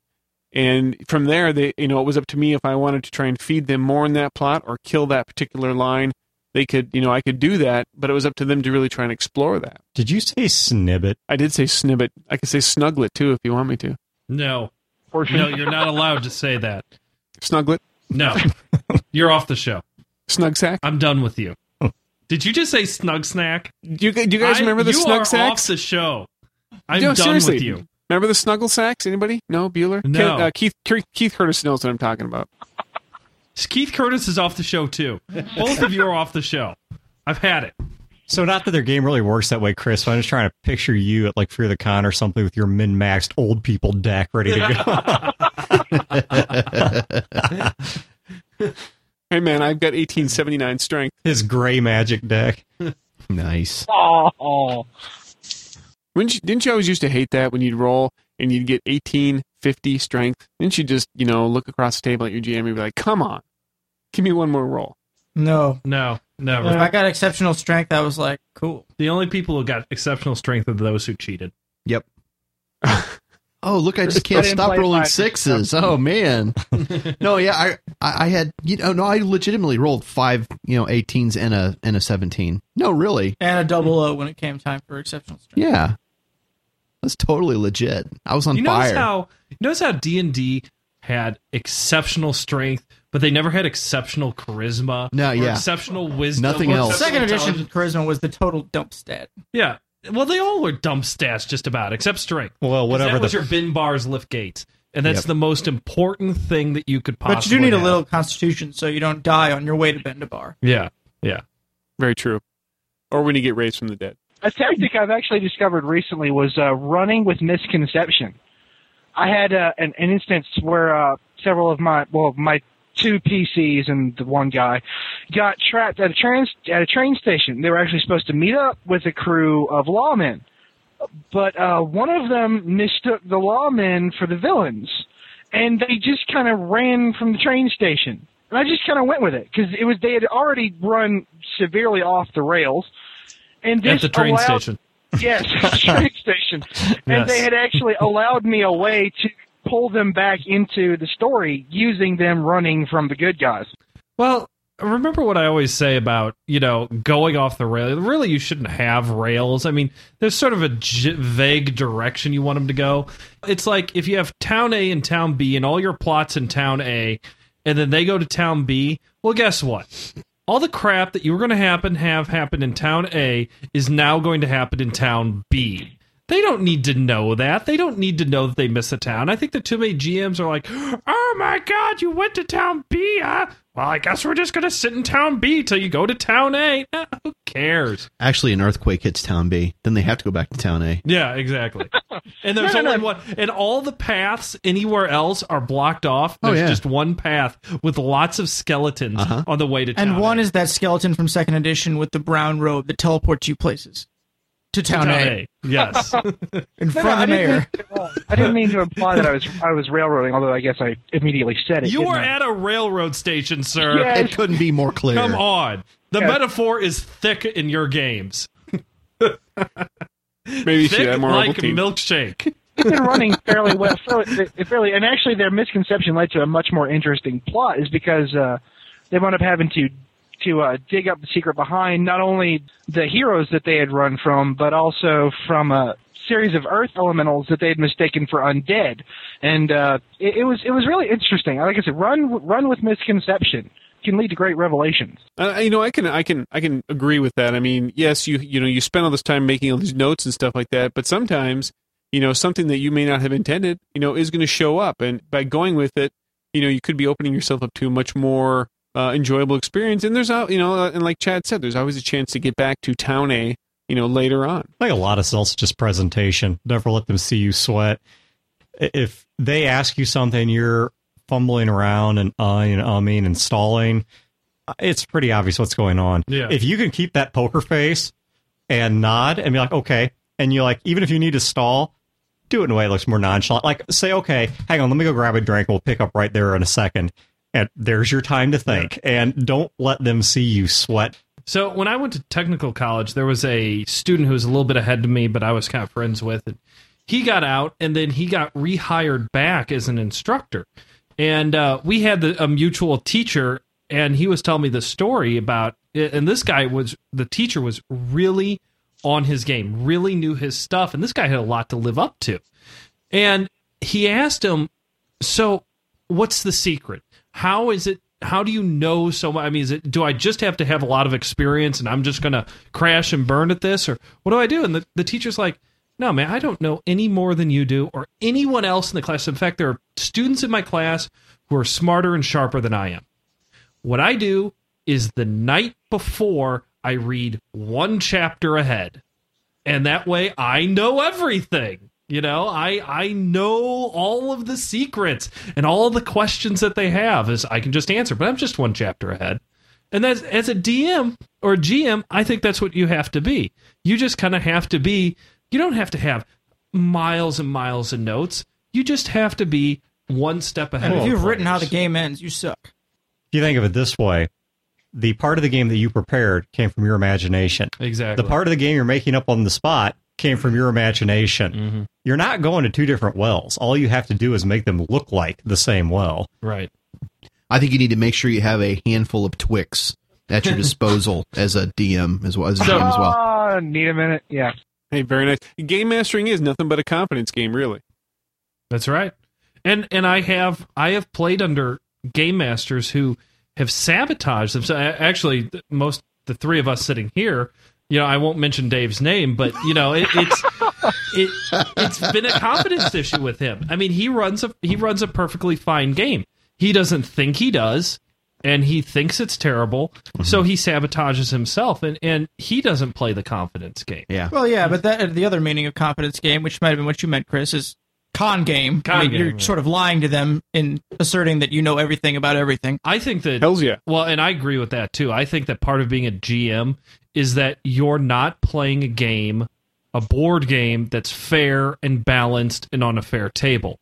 And from there, they, you know, it was up to me if I wanted to try and feed them more in that plot or kill that particular line. They could, you know, I could do that, but it was up to them to really try and explore that. Did you say snibbit? I did say snibbit. I could say snuglet too if you want me to. No. Portion. No, you're not allowed to say that. Snuglet, No. You're off the show. snug sack. I'm done with you. Did you just say snug snack? Do you, do you guys I- remember the you snug are sacks? off the show. I'm No, done seriously. with you. Remember the snuggle sacks? Anybody? No, Bueller. No. Ken- uh, Keith Keith Curtis knows what I'm talking about. Keith Curtis is off the show, too. Both of you are off the show. I've had it. So not that their game really works that way, Chris, but I'm just trying to picture you at like Fear the Con or something with your min-maxed old people deck ready to go. Hey man, I've got eighteen seventy-nine strength. His gray magic deck. Nice. Oh, Wouldn't you, didn't you always used to hate that when you'd roll and you'd get eighteen fifty strength? Didn't you just, you know, look across the table at your G M and be like, come on, give me one more roll? No. No, never. If I got exceptional strength, I was like, cool. The only people who got exceptional strength are those who cheated. Yep. Oh, look! I just can't didn't stop play rolling five. sixes. Oh man. No, yeah, I, I I had you know no, I legitimately rolled five, you know, eighteens and a and a seventeen. No, really. And a double O when it came time for exceptional strength. Yeah, that's totally legit. I was on You notice fire. how you notice how D and D had exceptional strength, but they never had exceptional charisma. No, or yeah. exceptional wisdom. Nothing or else. exceptional Second edition intelligence. charisma was the total dump stat. Yeah. Well, they all were dump stats just about, except strength. Well, 'Cause whatever That was the your bin bars lift gates. And that's Yep. the most important thing that you could possibly But you do need a have. little constitution so you don't die on your way to bend a bar. Yeah. Yeah. Very true. Or when you get raised from the dead. a tactic I've actually discovered recently was uh, running with misconception. I had uh, an, an instance where uh, several of my, well, my two P Cs and the one guy got trapped at a trans at a train station. They were actually supposed to meet up with a crew of lawmen, but uh, one of them mistook the lawmen for the villains, and they just kind of ran from the train station. And I just kind of went with it because it was they had already run severely off the rails, and this At the train allowed, station. Yes, train station, and Yes. they had actually allowed me a way to pull them back into the story using them running from the good guys. Well, remember what I always say about, you know, going off the rail. Really, you shouldn't have rails. I mean, there's sort of a j- vague direction you want them to go. It's like if you have town A and town B and all your plots in town A, and then they go to town B, well, guess what? All the crap that you were going to happen have happen in town A is now going to happen in town B. They don't need to know that. They don't need to know that they miss a town. I think the too many G Ms are like, oh my God, you went to town B, huh? Well, I guess we're just going to sit in town B till you go to town A. Eh, who cares? Actually, an earthquake hits town B. Then they have to go back to town A. Yeah, exactly. And there's No, no, only no. one. And all the paths anywhere else are blocked off. Oh, There's yeah. just one path with lots of skeletons Uh-huh. on the way to town And one A. is that skeleton from second edition with the brown robe that teleports you places. To town, Town A. A. Yes. In No, front no, of I the didn't mayor. mean to- I didn't mean to imply that I was I was railroading, although I guess I immediately said it. You didn't were I? at a railroad station, sir. Yeah. It couldn't be more clear. Come on. The Yeah. metaphor is thick in your games. Maybe you should Thick have more like Ovaltine. milkshake. They've been running fairly well. Fairly, fairly, and actually, their misconception led to a much more interesting plot. Is because uh, they wound up having to to uh, dig up the secret behind not only the heroes that they had run from, but also from a series of Earth elementals that they had mistaken for undead. And uh, it, it was it was really interesting. Like I said, run run with misconception can lead to great revelations. Uh, you know, I can, I can, I can agree with that. I mean, yes, you, you know, you spend all this time making all these notes and stuff like that, but sometimes, you know, something that you may not have intended, you know, is going to show up, and by going with it, you know, you could be opening yourself up to a much more uh, enjoyable experience. And there's, al- you know, uh, and like Chad said, there's always a chance to get back to Town A, you know, later on. I think a lot of it's just presentation. Never let them see you sweat. If they ask you something, you're fumbling around and uh and umming and stalling, it's pretty obvious what's going on. Yeah. If you can keep that poker face and nod and be like, okay, and you're like, even if you need to stall, do it in a way that looks more nonchalant. Like, say, okay, hang on, let me go grab a drink. We'll pick up right there in a second. And there's your time to think. And don't let them see you sweat. So when I went to technical college, there was a student who was a little bit ahead of me, but I was kind of friends with. And he got out, and then he got rehired back as an instructor. And uh, we had the, a mutual teacher, and he was telling me the story about, and this guy was, the teacher was really on his game, really knew his stuff, and this guy had a lot to live up to. And he asked him, so what's the secret? How is it, how do you know so much? I mean, is it, do I just have to have a lot of experience and I'm just going to crash and burn at this? Or what do I do? And the, the teacher's like, no, man, I don't know any more than you do or anyone else in the class. In fact, there are students in my class who are smarter and sharper than I am. What I do is the night before I read one chapter ahead. And that way I know everything. You know, I I know all of the secrets and all the questions that they have is I can just answer, but I'm just one chapter ahead. And that's, as a D M or G M, I think that's what you have to be. You just kind of have to be, you don't have to have miles and miles of notes. You just have to be one step ahead. And if of you've players. written how the game ends, you suck. If you think of it this way, the part of the game that you prepared came from your imagination. Exactly. The part of the game you're making up on the spot came from your imagination. Mm-hmm. You're not going to two different wells. All you have to do is make them look like the same well. Right. I think you need to make sure you have a handful of Twix at your disposal as a D M as well as a So- G M as well. Uh, need a minute. Yeah. Hey, very nice. Game mastering is nothing but a confidence game, really. That's right. And and I have I have played under game masters who have sabotaged them. So actually, most the three of us sitting here, you know, I won't mention Dave's name, but you know, it, it's it it's been a confidence issue with him. I mean, he runs a he runs a perfectly fine game. He doesn't think he does, and he thinks it's terrible, mm-hmm. so he sabotages himself, and, and he doesn't play the confidence game. Yeah. Well, yeah, but that the other meaning of confidence game, which might have been what you meant, Chris, is con game. Con I mean, game, you're yeah. sort of lying to them in asserting that you know everything about everything. I think that Hells yeah. Well, and I agree with that too. I think that part of being a G M is that you're not playing a game, a board game that's fair and balanced and on a fair table.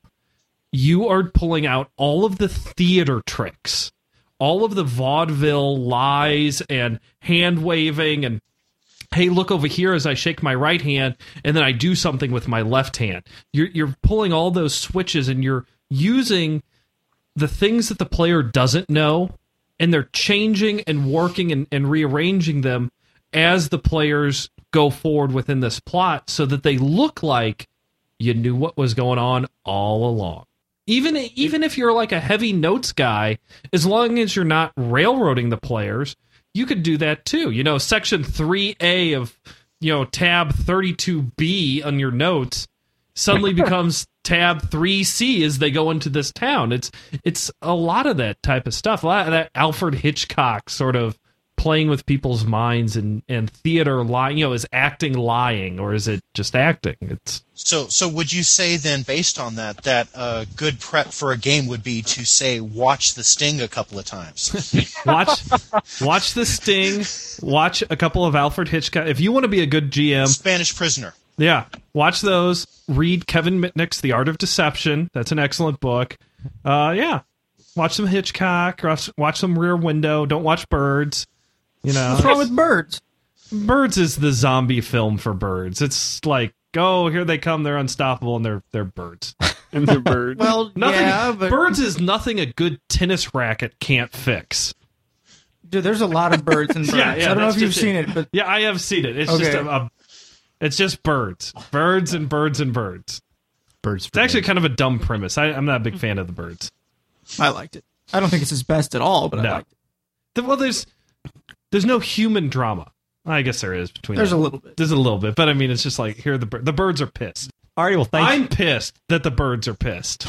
You are pulling out all of the theater tricks, all of the vaudeville lies and hand waving and, hey, look over here as I shake my right hand and then I do something with my left hand. You're, you're pulling all those switches and you're using the things that the player doesn't know, and they're changing and working and, and rearranging them as the players go forward within this plot so that they look like you knew what was going on all along. Even even if you're like a heavy notes guy, as long as you're not railroading the players, you could do that too. You know, section three A of, you know, tab thirty-two B on your notes suddenly becomes tab three C as they go into this town. It's it's a lot of that type of stuff. A lot of that Alfred Hitchcock sort of playing with people's minds and, and theater lying. You know, is acting lying or is it just acting? It's So, so would you say then, based on that, that a good prep for a game would be to say, watch The Sting a couple of times? watch watch The Sting, watch a couple of Alfred Hitchcock. If you want to be a good G M, Spanish Prisoner. yeah, watch those. Read Kevin Mitnick's The Art of Deception. That's an excellent book. Uh, yeah, watch some Hitchcock. Watch, watch some Rear Window. Don't watch Birds. You know, What's wrong with birds? Birds is the zombie film for birds. It's like, oh, here they come. They're unstoppable, and they're they're birds. And the bird. Well, Nothing. yeah, but Birds is nothing a good tennis racket can't fix. dude, there's a lot of birds and birds. Yeah, yeah, I don't know that's if you've just seen it. it, but Yeah, I have seen it. It's Okay. just a, a, it's just birds, birds and birds and birds. Birds. It's actually kind of a dumb premise. I, I'm not a big fan of the birds. I liked it. I don't think it's his best at all, but I No. liked it. The- well, there's there's no human drama. I guess there is between. There's them. a little bit. There's a little bit, but I mean, it's just like here the bir- the birds are pissed. All right, well, thanks. I'm pissed that the birds are pissed.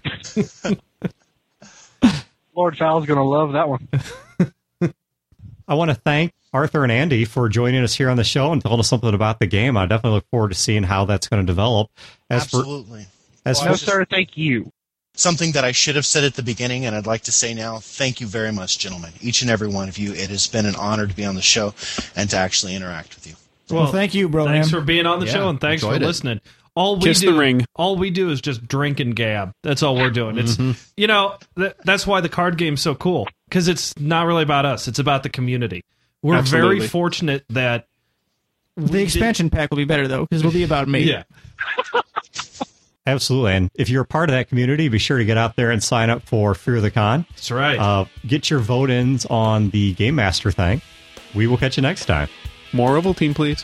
Lord Fowle's going to love that one. I want to thank Arthur and Andy for joining us here on the show and telling us something about the game. I definitely look forward to seeing how that's going to develop. As Absolutely. For, as No, for, sir, thank you. Something that I should have said at the beginning, and I'd like to say now, thank you very much, gentlemen. Each and every one of you. It has been an honor to be on the show and to actually interact with you. Well, thank you, bro. Thanks for being on the Yeah, show and thanks for enjoyed it. listening. All we Kiss do, the ring. all we do is just drink and gab. That's all we're doing. It's you know th- that's why the card game's so cool because it's not really about us. It's about the community. We're Absolutely. very fortunate that The expansion pack will be better, though, because it'll be about me. Yeah. Absolutely. And if you're a part of that community, be sure to get out there and sign up for Fear the Con. That's right. Uh, get your vote-ins on the Game Master thing. We will catch you next time. More Ovaltine, please.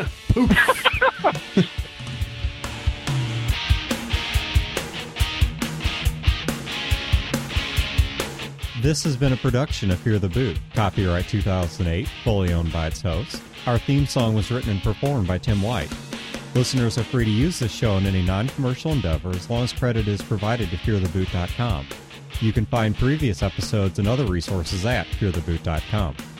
This has been a production of Fear the Boot. Copyright two thousand eight, fully owned by its host. Our theme song was written and performed by Tim White. Listeners are free to use this show in any non-commercial endeavor as long as credit is provided to fear the boot dot com. You can find previous episodes and other resources at fear the boot dot com.